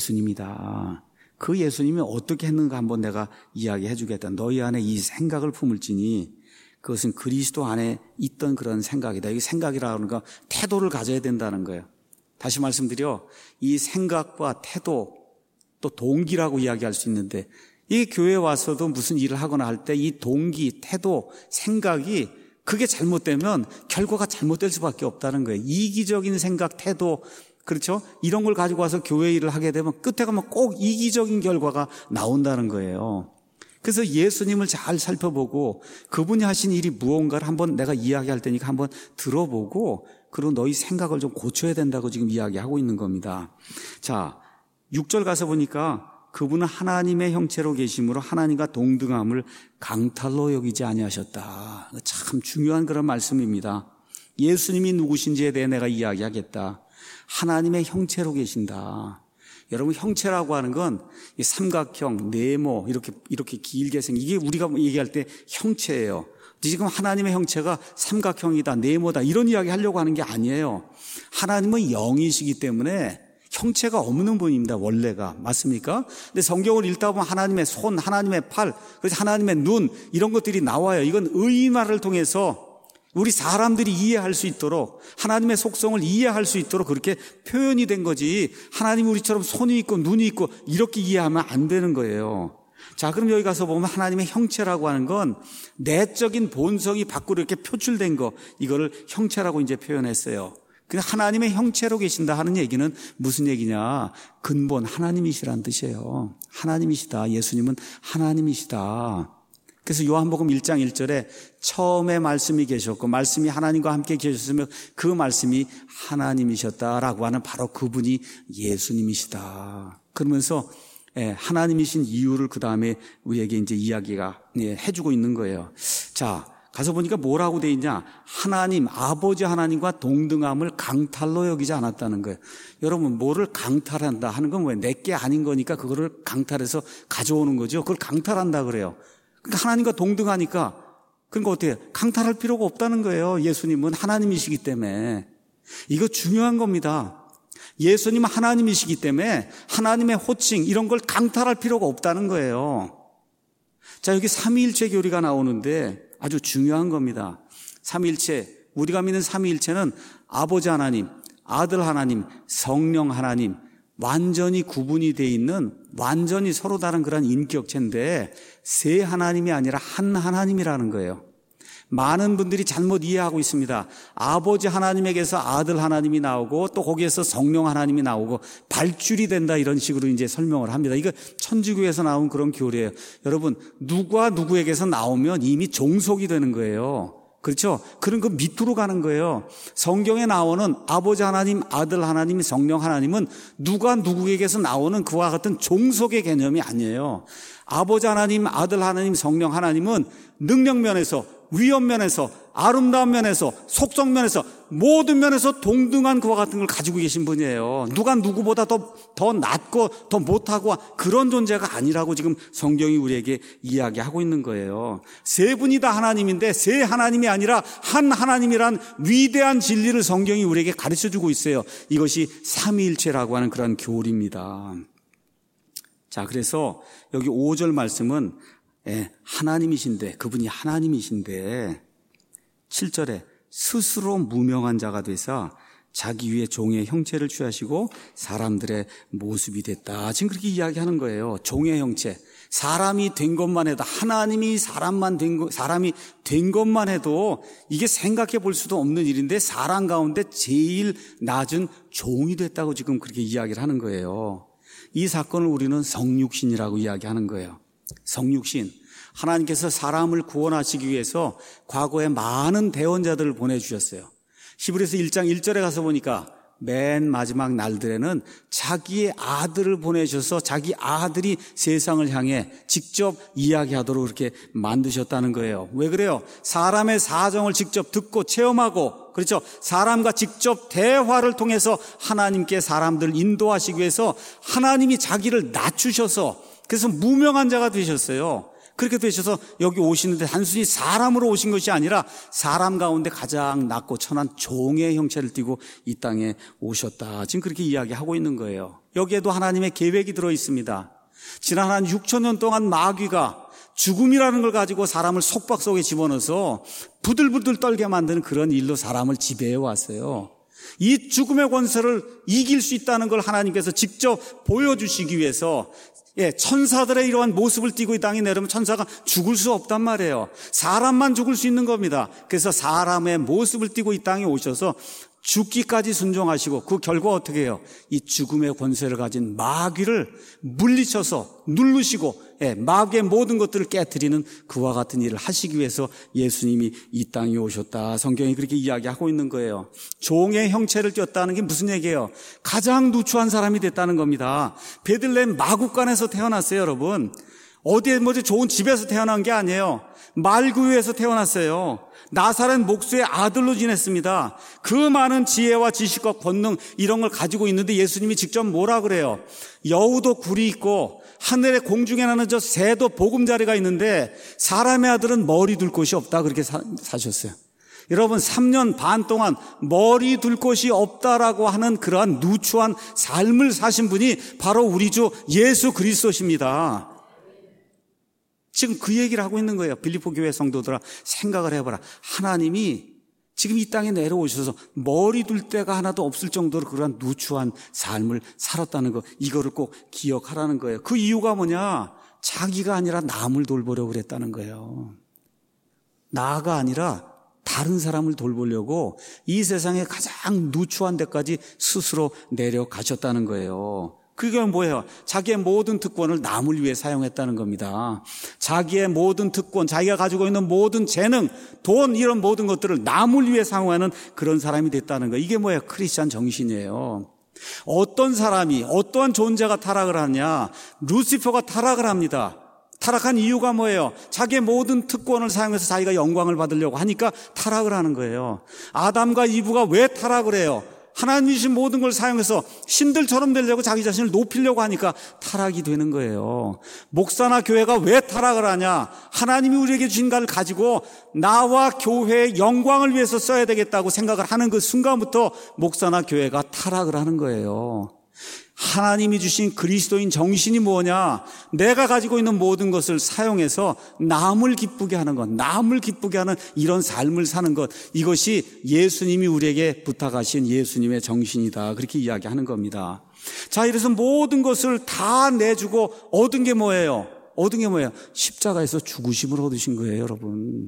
예수님이다. 그 예수님이 어떻게 했는가 한번 내가 이야기해 주겠다. 너희 안에 이 생각을 품을지니 그것은 그리스도 안에 있던 그런 생각이다. 이 생각이라고 하는 건 태도를 가져야 된다는 거예요. 다시 말씀드려 이 생각과 태도 또 동기라고 이야기할 수 있는데 이 교회에 와서도 무슨 일을 하거나 할 때 이 동기, 태도, 생각이 그게 잘못되면 결과가 잘못될 수밖에 없다는 거예요. 이기적인 생각, 태도 그렇죠? 이런 걸 가지고 와서 교회 일을 하게 되면 끝에 가면 꼭 이기적인 결과가 나온다는 거예요. 그래서 예수님을 잘 살펴보고 그분이 하신 일이 무언가를 한번 내가 이야기할 테니까 한번 들어보고 그리고 너희 생각을 좀 고쳐야 된다고 지금 이야기하고 있는 겁니다. 자, 6절 가서 보니까 그분은 하나님의 형체로 계심으로 하나님과 동등함을 강탈로 여기지 아니하셨다. 참 중요한 그런 말씀입니다. 예수님이 누구신지에 대해 내가 이야기하겠다. 하나님의 형체로 계신다. 여러분 형체라고 하는 건 삼각형, 네모 이렇게 길게 생긴 이게 우리가 얘기할 때 형체예요. 지금 하나님의 형체가 삼각형이다, 네모다 이런 이야기 하려고 하는 게 아니에요. 하나님은 영이시기 때문에 형체가 없는 분입니다. 원래가. 맞습니까? 근데 성경을 읽다 보면 하나님의 손, 하나님의 팔, 그래서 하나님의 눈 이런 것들이 나와요. 이건 의인화를 통해서 우리 사람들이 이해할 수 있도록 하나님의 속성을 이해할 수 있도록 그렇게 표현이 된 거지 하나님이 우리처럼 손이 있고 눈이 있고 이렇게 이해하면 안 되는 거예요. 자, 그럼 여기 가서 보면 하나님의 형체라고 하는 건 내적인 본성이 밖으로 이렇게 표출된 거 이거를 형체라고 이제 표현했어요. 근데 하나님의 형체로 계신다 하는 얘기는 무슨 얘기냐? 근본 하나님이시라는 뜻이에요. 하나님이시다. 예수님은 하나님이시다. 그래서 요한복음 1장 1절에 처음에 말씀이 계셨고 말씀이 하나님과 함께 계셨으며 그 말씀이 하나님이셨다라고 하는 바로 그분이 예수님이시다. 그러면서 하나님이신 이유를 그 다음에 우리에게 이제 이야기가 해주고 있는 거예요. 자, 가서 보니까 뭐라고 돼 있냐? 하나님, 아버지 하나님과 동등함을 강탈로 여기지 않았다는 거예요. 여러분, 뭐를 강탈한다 하는 건 뭐예요? 내게 아닌 거니까 그거를 강탈해서 가져오는 거죠. 그걸 강탈한다 그래요. 그러니까 하나님과 동등하니까, 그러니까 어떻게 강탈할 필요가 없다는 거예요. 예수님은 하나님이시기 때문에. 이거 중요한 겁니다. 예수님은 하나님이시기 때문에 하나님의 호칭 이런 걸 강탈할 필요가 없다는 거예요. 자, 여기 삼위일체 교리가 나오는데 아주 중요한 겁니다. 삼위일체, 우리가 믿는 삼위일체는 아버지 하나님, 아들 하나님, 성령 하나님, 완전히 구분이 돼 있는 완전히 서로 다른 그런 인격체인데 세 하나님이 아니라 한 하나님이라는 거예요. 많은 분들이 잘못 이해하고 있습니다. 아버지 하나님에게서 아들 하나님이 나오고 또 거기에서 성령 하나님이 나오고 발줄이 된다 이런 식으로 이제 설명을 합니다. 이거 천주교에서 나온 그런 교리예요. 여러분, 누가 누구에게서 나오면 이미 종속이 되는 거예요. 그렇죠? 그런 거 밑으로 가는 거예요. 성경에 나오는 아버지 하나님, 아들 하나님, 성령 하나님은 누가 누구에게서 나오는 그와 같은 종속의 개념이 아니에요. 아버지 하나님, 아들 하나님, 성령 하나님은 능력 면에서, 위엄 면에서, 아름다운 면에서, 속성 면에서, 모든 면에서 동등한 그와 같은 걸 가지고 계신 분이에요. 누가 누구보다 더 낫고 더 못하고 그런 존재가 아니라고 지금 성경이 우리에게 이야기하고 있는 거예요. 세 분이 다 하나님인데 세 하나님이 아니라 한 하나님이란 위대한 진리를 성경이 우리에게 가르쳐주고 있어요. 이것이 삼위일체라고 하는 그런 교리입니다. 자, 그래서 여기 5절 말씀은 하나님이신데, 그분이 하나님이신데 7절에 스스로 무명한 자가 되사 자기 위에 종의 형체를 취하시고 사람들의 모습이 됐다. 지금 그렇게 이야기하는 거예요. 종의 형체. 사람이 된 것만 해도, 하나님이 사람이 된 것만 해도 이게 생각해 볼 수도 없는 일인데 사람 가운데 제일 낮은 종이 됐다고 지금 그렇게 이야기를 하는 거예요. 이 사건을 우리는 성육신이라고 이야기하는 거예요. 성육신. 하나님께서 사람을 구원하시기 위해서 과거에 많은 대언자들을 보내주셨어요. 히브리서 1장 1절에 가서 보니까 맨 마지막 날들에는 자기의 아들을 보내셔서 자기 아들이 세상을 향해 직접 이야기하도록 그렇게 만드셨다는 거예요. 왜 그래요? 사람의 사정을 직접 듣고 체험하고, 그렇죠? 사람과 직접 대화를 통해서 하나님께 사람들을 인도하시기 위해서 하나님이 자기를 낮추셔서 그래서 무명한 자가 되셨어요. 그렇게 되셔서 여기 오시는데 단순히 사람으로 오신 것이 아니라 사람 가운데 가장 낮고 천한 종의 형체를 띠고 이 땅에 오셨다. 지금 그렇게 이야기하고 있는 거예요. 여기에도 하나님의 계획이 들어 있습니다. 지난 한 6,000년 동안 마귀가 죽음이라는 걸 가지고 사람을 속박 속에 집어넣어서 부들부들 떨게 만드는 그런 일로 사람을 지배해 왔어요. 이 죽음의 권세를 이길 수 있다는 걸 하나님께서 직접 보여주시기 위해서 천사들의 이러한 모습을 띠고 이 땅에 내려오면 천사가 죽을 수 없단 말이에요. 사람만 죽을 수 있는 겁니다. 그래서 사람의 모습을 띠고 이 땅에 오셔서 죽기까지 순종하시고 그 결과 어떻게 해요? 이 죽음의 권세를 가진 마귀를 물리쳐서 누르시고 마귀의 모든 것들을 깨트리는 그와 같은 일을 하시기 위해서 예수님이 이 땅에 오셨다. 성경이 그렇게 이야기하고 있는 거예요. 종의 형체를 띄었다는 게 무슨 얘기예요? 가장 누추한 사람이 됐다는 겁니다. 베들레헴 마구간에서 태어났어요, 여러분. 어디에 좋은 집에서 태어난 게 아니에요. 말구유에서 태어났어요. 나사렛 목수의 아들로 지냈습니다. 그 많은 지혜와 지식과 권능 이런 걸 가지고 있는데 예수님이 직접 뭐라 그래요? 여우도 굴이 있고 하늘의 공중에 나는 저 새도 보금자리가 있는데 사람의 아들은 머리 둘 곳이 없다. 그렇게 사셨어요. 여러분 3년 반 동안 머리 둘 곳이 없다라고 하는 그러한 누추한 삶을 사신 분이 바로 우리 주 예수 그리스도십니다. 지금 그 얘기를 하고 있는 거예요. 빌립보 교회 성도들아, 생각을 해봐라. 하나님이 지금 이 땅에 내려오셔서 머리 둘 데가 하나도 없을 정도로 그러한 누추한 삶을 살았다는 거, 이거를 꼭 기억하라는 거예요. 그 이유가 뭐냐? 자기가 아니라 남을 돌보려고 그랬다는 거예요. 나가 아니라 다른 사람을 돌보려고 이 세상의 가장 누추한 데까지 스스로 내려가셨다는 거예요. 그게 뭐예요? 자기의 모든 특권을 남을 위해 사용했다는 겁니다. 자기의 모든 특권, 자기가 가지고 있는 모든 재능, 돈 이런 모든 것들을 남을 위해 사용하는 그런 사람이 됐다는 거예요. 이게 뭐예요? 크리스찬 정신이에요. 어떤 사람이, 어떠한 존재가 타락을 하냐? 루시퍼가 타락을 합니다. 타락한 이유가 뭐예요? 자기의 모든 특권을 사용해서 자기가 영광을 받으려고 하니까 타락을 하는 거예요. 아담과 이브가 왜 타락을 해요? 하나님이 주신 모든 걸 사용해서 신들처럼 되려고 자기 자신을 높이려고 하니까 타락이 되는 거예요. 목사나 교회가 왜 타락을 하냐? 하나님이 우리에게 주신 것을 가지고 나와 교회의 영광을 위해서 써야 되겠다고 생각을 하는 그 순간부터 목사나 교회가 타락을 하는 거예요. 하나님이 주신 그리스도인 정신이 뭐냐? 내가 가지고 있는 모든 것을 사용해서 남을 기쁘게 하는 것, 남을 기쁘게 하는 이런 삶을 사는 것, 이것이 예수님이 우리에게 부탁하신 예수님의 정신이다. 그렇게 이야기하는 겁니다. 자, 이래서 모든 것을 다 내주고 얻은 게 뭐예요? 얻은 게 뭐예요? 십자가에서 죽으심을 얻으신 거예요, 여러분.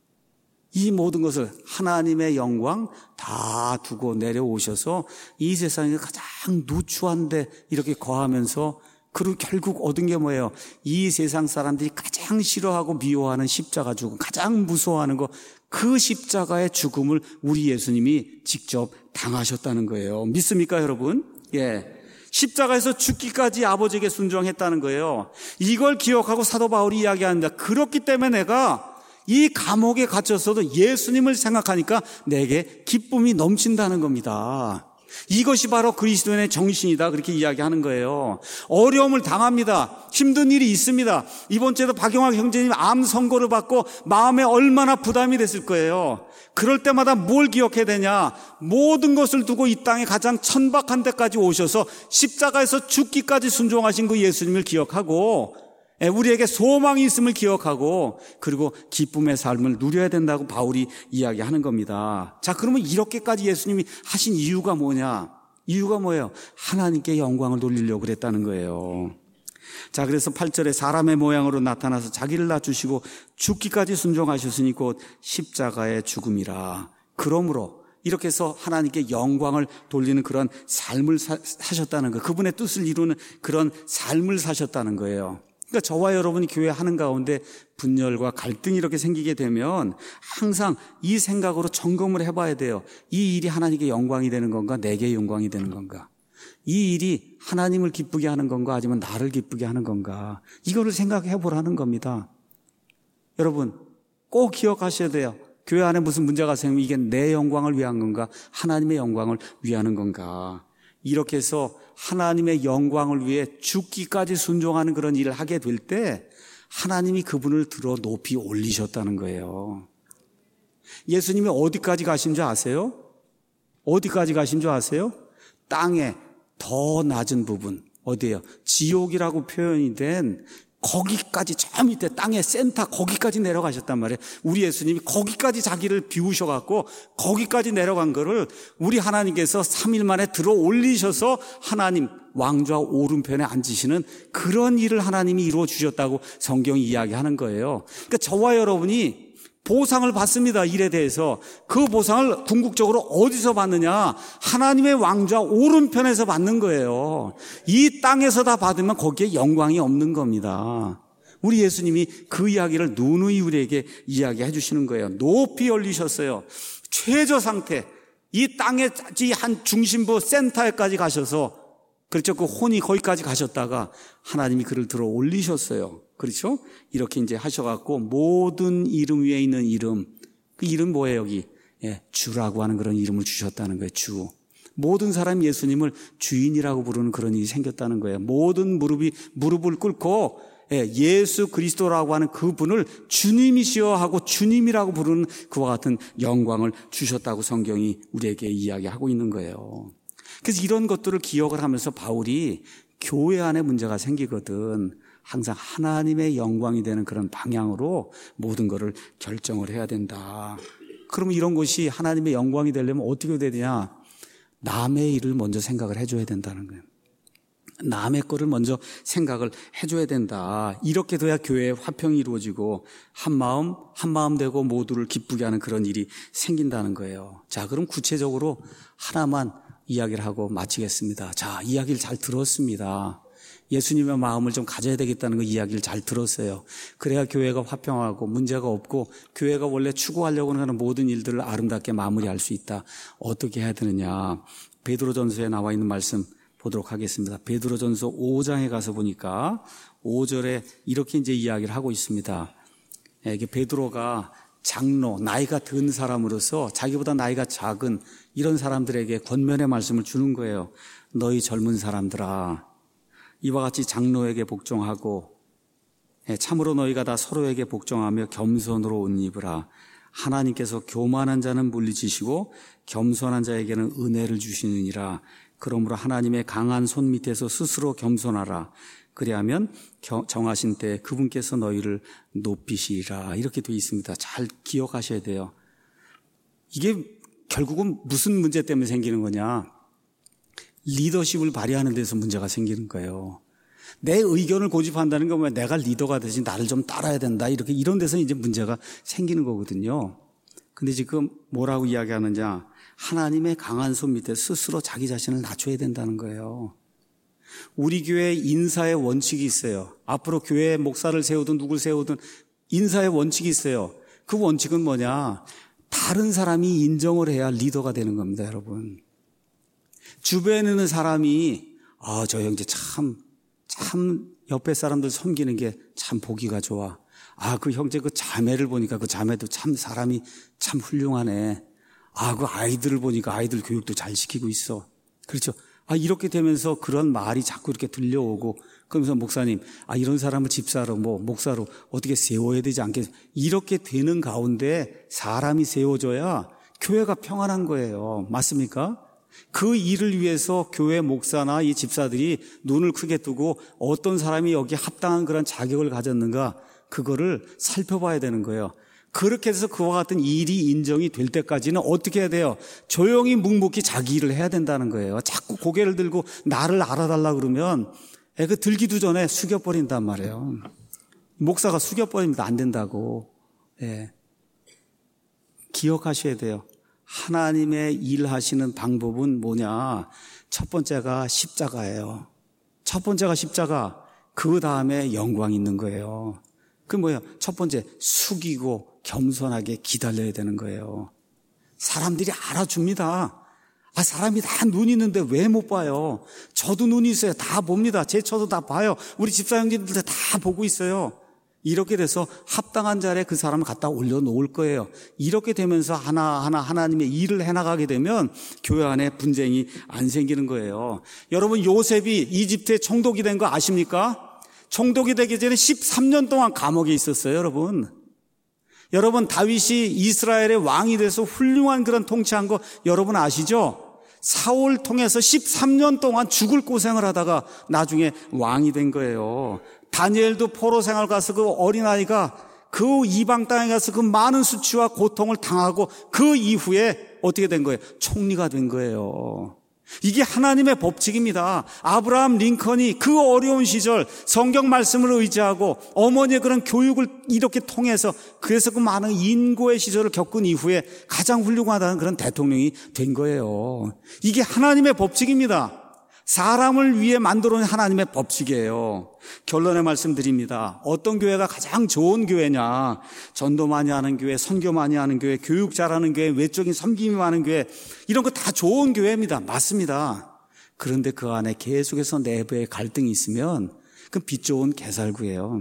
이 모든 것을 하나님의 영광 다 두고 내려오셔서 이 세상에 가장 누추한 데 이렇게 거하면서 그리고 결국 얻은 게 뭐예요? 이 세상 사람들이 가장 싫어하고 미워하는 십자가 죽음, 가장 무서워하는 거, 그 십자가의 죽음을 우리 예수님이 직접 당하셨다는 거예요. 믿습니까, 여러분? 예. 십자가에서 죽기까지 아버지에게 순종했다는 거예요. 이걸 기억하고 사도 바울이 이야기합니다. 그렇기 때문에 내가 이 감옥에 갇혔어도 예수님을 생각하니까 내게 기쁨이 넘친다는 겁니다. 이것이 바로 그리스도인의 정신이다. 그렇게 이야기하는 거예요. 어려움을 당합니다. 힘든 일이 있습니다. 이번 주에도 박영학 형제님 암 선고를 받고 마음에 얼마나 부담이 됐을 거예요. 그럴 때마다 뭘 기억해야 되냐? 모든 것을 두고 이 땅에 가장 천박한 데까지 오셔서 십자가에서 죽기까지 순종하신 그 예수님을 기억하고 우리에게 소망이 있음을 기억하고 그리고 기쁨의 삶을 누려야 된다고 바울이 이야기하는 겁니다. 자, 그러면 이렇게까지 예수님이 하신 이유가 뭐냐? 이유가 뭐예요? 하나님께 영광을 돌리려고 그랬다는 거예요. 자, 그래서 8절에 사람의 모양으로 나타나서 자기를 낮추시고 죽기까지 순종하셨으니 곧 십자가의 죽음이라. 그러므로 이렇게 해서 하나님께 영광을 돌리는 그런 삶을 사셨다는 거예요. 그분의 뜻을 이루는 그런 삶을 사셨다는 거예요. 그러니까 저와 여러분이 교회 하는 가운데 분열과 갈등이 이렇게 생기게 되면 항상 이 생각으로 점검을 해봐야 돼요. 이 일이 하나님께 영광이 되는 건가? 내게 영광이 되는 건가? 이 일이 하나님을 기쁘게 하는 건가? 아니면 나를 기쁘게 하는 건가? 이거를 생각해 보라는 겁니다. 여러분 꼭 기억하셔야 돼요. 교회 안에 무슨 문제가 생기면 이게 내 영광을 위한 건가? 하나님의 영광을 위하는 건가? 이렇게 해서 하나님의 영광을 위해 죽기까지 순종하는 그런 일을 하게 될 때 하나님이 그분을 들어 높이 올리셨다는 거예요. 예수님이 어디까지 가신 줄 아세요? 어디까지 가신 줄 아세요? 땅에 더 낮은 부분, 어디예요? 지옥이라고 표현이 된 거기까지, 저 밑에 땅의 센터 거기까지 내려가셨단 말이에요. 우리 예수님이 거기까지 자기를 비우셔갖고 거기까지 내려간 거를 우리 하나님께서 3일 만에 들어 올리셔서 하나님 왕좌 오른편에 앉으시는 그런 일을 하나님이 이루어 주셨다고 성경이 이야기하는 거예요. 그러니까 저와 여러분이 보상을 받습니다. 일에 대해서. 그 보상을 궁극적으로 어디서 받느냐? 하나님의 왕좌 오른편에서 받는 거예요. 이 땅에서 다 받으면 거기에 영광이 없는 겁니다. 우리 예수님이 그 이야기를 누누이 우리에게 이야기해 주시는 거예요. 높이 올리셨어요. 최저 상태, 이 땅의 한 중심부 센터에까지 가셔서, 그렇죠. 그 혼이 거기까지 가셨다가 하나님이 그를 들어 올리셨어요. 그렇죠? 이렇게 이제 하셔갖고 모든 이름 위에 있는 이름, 그 이름 뭐예요, 여기? 예, 주라고 하는 그런 이름을 주셨다는 거예요, 주. 모든 사람이 예수님을 주인이라고 부르는 그런 일이 생겼다는 거예요. 모든 무릎을 꿇고 예수 그리스도라고 하는 그분을 주님이시여 하고 주님이라고 부르는 그와 같은 영광을 주셨다고 성경이 우리에게 이야기하고 있는 거예요. 그래서 이런 것들을 기억을 하면서 바울이 교회 안에 문제가 생기거든 항상 하나님의 영광이 되는 그런 방향으로 모든 것을 결정을 해야 된다. 그러면 이런 것이 하나님의 영광이 되려면 어떻게 되느냐? 남의 일을 먼저 생각을 해줘야 된다는 거예요. 남의 거를 먼저 생각을 해줘야 된다. 이렇게 돼야 교회의 화평이 이루어지고 한 마음 되고 모두를 기쁘게 하는 그런 일이 생긴다는 거예요. 자, 그럼 구체적으로 하나만 이야기를 하고 마치겠습니다. 자, 이야기를 잘 들었습니다. 예수님의 마음을 좀 가져야 되겠다는 그 이야기를 잘 들었어요. 그래야 교회가 화평하고 문제가 없고 교회가 원래 추구하려고 하는 모든 일들을 아름답게 마무리할 수 있다. 어떻게 해야 되느냐? 베드로전서에 나와 있는 말씀 보도록 하겠습니다. 베드로전서 5장에 가서 보니까 5절에 이렇게 이제 이야기를 하고 있습니다. 이게 베드로가 장로, 나이가 든 사람으로서 자기보다 나이가 작은 이런 사람들에게 권면의 말씀을 주는 거예요. 너희 젊은 사람들아, 이와 같이 장로에게 복종하고 참으로 너희가 다 서로에게 복종하며 겸손으로 옷 입으라. 하나님께서 교만한 자는 물리치시고 겸손한 자에게는 은혜를 주시느니라. 그러므로 하나님의 강한 손 밑에서 스스로 겸손하라. 그리하면 정하신 때 그분께서 너희를 높이시리라. 이렇게 되어 있습니다. 잘 기억하셔야 돼요. 이게 결국은 무슨 문제 때문에 생기는 거냐? 리더십을 발휘하는 데서 문제가 생기는 거예요. 내 의견을 고집한다는 건 내가 리더가 되지 나를 좀 따라야 된다. 이런 데서 이제 문제가 생기는 거거든요. 근데 지금 뭐라고 이야기하느냐? 하나님의 강한 손 밑에 스스로 자기 자신을 낮춰야 된다는 거예요. 우리 교회 인사의 원칙이 있어요. 앞으로 교회 목사를 세우든 누굴 세우든 인사의 원칙이 있어요. 그 원칙은 뭐냐? 다른 사람이 인정을 해야 리더가 되는 겁니다, 여러분. 주변에 있는 사람이 저 형제 참 옆에 사람들 섬기는 게 참 보기가 좋아. 그 형제 그 자매를 보니까 그 자매도 참 사람이 참 훌륭하네. 그 아이들을 보니까 아이들 교육도 잘 시키고 있어. 그렇죠. 이렇게 되면서 그런 말이 자꾸 이렇게 들려오고, 그러면서 목사님, 이런 사람을 집사로, 목사로 어떻게 세워야 되지 않겠어요? 이렇게 되는 가운데 사람이 세워져야 교회가 평안한 거예요. 맞습니까? 그 일을 위해서 교회 목사나 이 집사들이 눈을 크게 뜨고 어떤 사람이 여기 합당한 그런 자격을 가졌는가, 그거를 살펴봐야 되는 거예요. 그렇게 해서 그와 같은 일이 인정이 될 때까지는 어떻게 해야 돼요? 조용히 묵묵히 자기 일을 해야 된다는 거예요. 자꾸 고개를 들고 나를 알아달라 그러면 그 들기도 전에 숙여버린단 말이에요. 목사가 숙여버립니다. 안 된다고. 기억하셔야 돼요. 하나님의 일하시는 방법은 뭐냐? 첫 번째가 십자가예요. 첫 번째가 십자가, 그 다음에 영광이 있는 거예요. 그 뭐예요? 첫 번째, 숙이고 겸손하게 기다려야 되는 거예요. 사람들이 알아줍니다. 사람이 다 눈이 있는데 왜 못 봐요? 저도 눈이 있어요. 다 봅니다. 제 처도 다 봐요. 우리 집사 형제들 다 보고 있어요. 이렇게 돼서 합당한 자리에 그 사람을 갖다 올려놓을 거예요. 이렇게 되면서 하나하나 하나님의 일을 해나가게 되면 교회 안에 분쟁이 안 생기는 거예요. 여러분, 요셉이 이집트에 총독이 된 거 아십니까? 총독이 되기 전에 13년 동안 감옥에 있었어요, 여러분. 여러분, 다윗이 이스라엘의 왕이 돼서 훌륭한 그런 통치한 거 여러분 아시죠? 사울 통해서 13년 동안 죽을 고생을 하다가 나중에 왕이 된 거예요. 다니엘도 포로 생활 가서 그 어린아이가 그 이방 땅에 가서 그 많은 수치와 고통을 당하고 그 이후에 어떻게 된 거예요? 총리가 된 거예요. 이게 하나님의 법칙입니다. 아브라함 링컨이 그 어려운 시절 성경 말씀을 의지하고 어머니의 그런 교육을 이렇게 통해서 그래서 그 많은 인고의 시절을 겪은 이후에 가장 훌륭하다는 그런 대통령이 된 거예요. 이게 하나님의 법칙입니다. 사람을 위해 만들어 놓은 하나님의 법칙이에요. 결론의 말씀드립니다. 어떤 교회가 가장 좋은 교회냐? 전도 많이 하는 교회, 선교 많이 하는 교회, 교육 잘하는 교회, 외적인 섬김이 많은 교회, 이런 거 다 좋은 교회입니다. 맞습니다. 그런데 그 안에 계속해서 내부에 갈등이 있으면 그건 빛 좋은 개살구예요.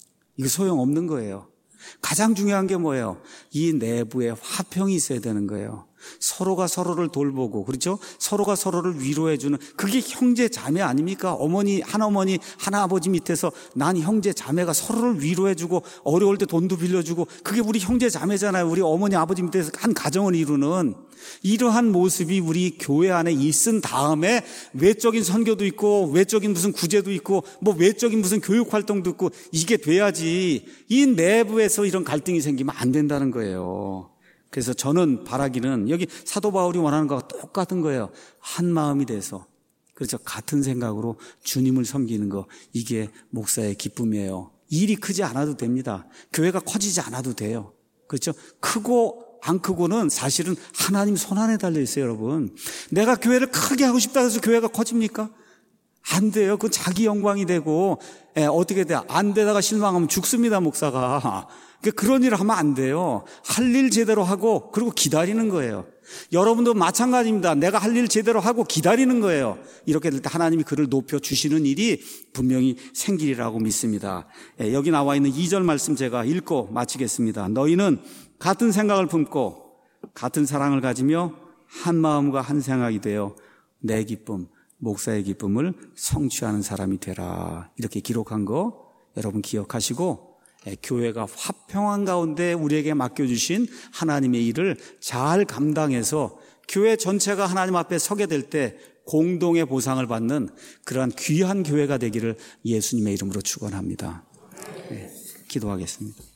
이거 소용없는 거예요. 가장 중요한 게 뭐예요? 이 내부에 화평이 있어야 되는 거예요. 서로가 서로를 돌보고, 그렇죠? 서로가 서로를 위로해주는, 그게 형제 자매 아닙니까? 어머니, 한어머니, 한아버지 밑에서 난 형제 자매가 서로를 위로해주고 어려울 때 돈도 빌려주고, 그게 우리 형제 자매잖아요. 우리 어머니 아버지 밑에서 한 가정을 이루는 이러한 모습이 우리 교회 안에 있은 다음에 외적인 선교도 있고 외적인 무슨 구제도 있고 외적인 무슨 교육 활동도 있고, 이게 돼야지 이 내부에서 이런 갈등이 생기면 안 된다는 거예요. 그래서 저는 바라기는 여기 사도 바울이 원하는 것과 똑같은 거예요. 한 마음이 돼서, 그렇죠, 같은 생각으로 주님을 섬기는 거, 이게 목사의 기쁨이에요. 일이 크지 않아도 됩니다. 교회가 커지지 않아도 돼요. 그렇죠? 크고 안 크고는 사실은 하나님 손안에 달려 있어요, 여러분. 내가 교회를 크게 하고 싶다 해서 교회가 커집니까? 안 돼요. 그건 자기 영광이 되고, 어떻게 돼요? 안 되다가 실망하면 죽습니다, 목사가. 그런 일을 하면 안 돼요. 할 일 제대로 하고, 그리고 기다리는 거예요. 여러분도 마찬가지입니다. 내가 할 일 제대로 하고 기다리는 거예요. 이렇게 될 때 하나님이 그를 높여주시는 일이 분명히 생기리라고 믿습니다. 여기 나와 있는 2절 말씀 제가 읽고 마치겠습니다. 너희는 같은 생각을 품고 같은 사랑을 가지며 한 마음과 한 생각이 되어 내 기쁨, 목사의 기쁨을 성취하는 사람이 되라. 이렇게 기록한 거 여러분 기억하시고 교회가 화평한 가운데 우리에게 맡겨주신 하나님의 일을 잘 감당해서 교회 전체가 하나님 앞에 서게 될 때 공동의 보상을 받는 그러한 귀한 교회가 되기를 예수님의 이름으로 축원합니다. 기도하겠습니다.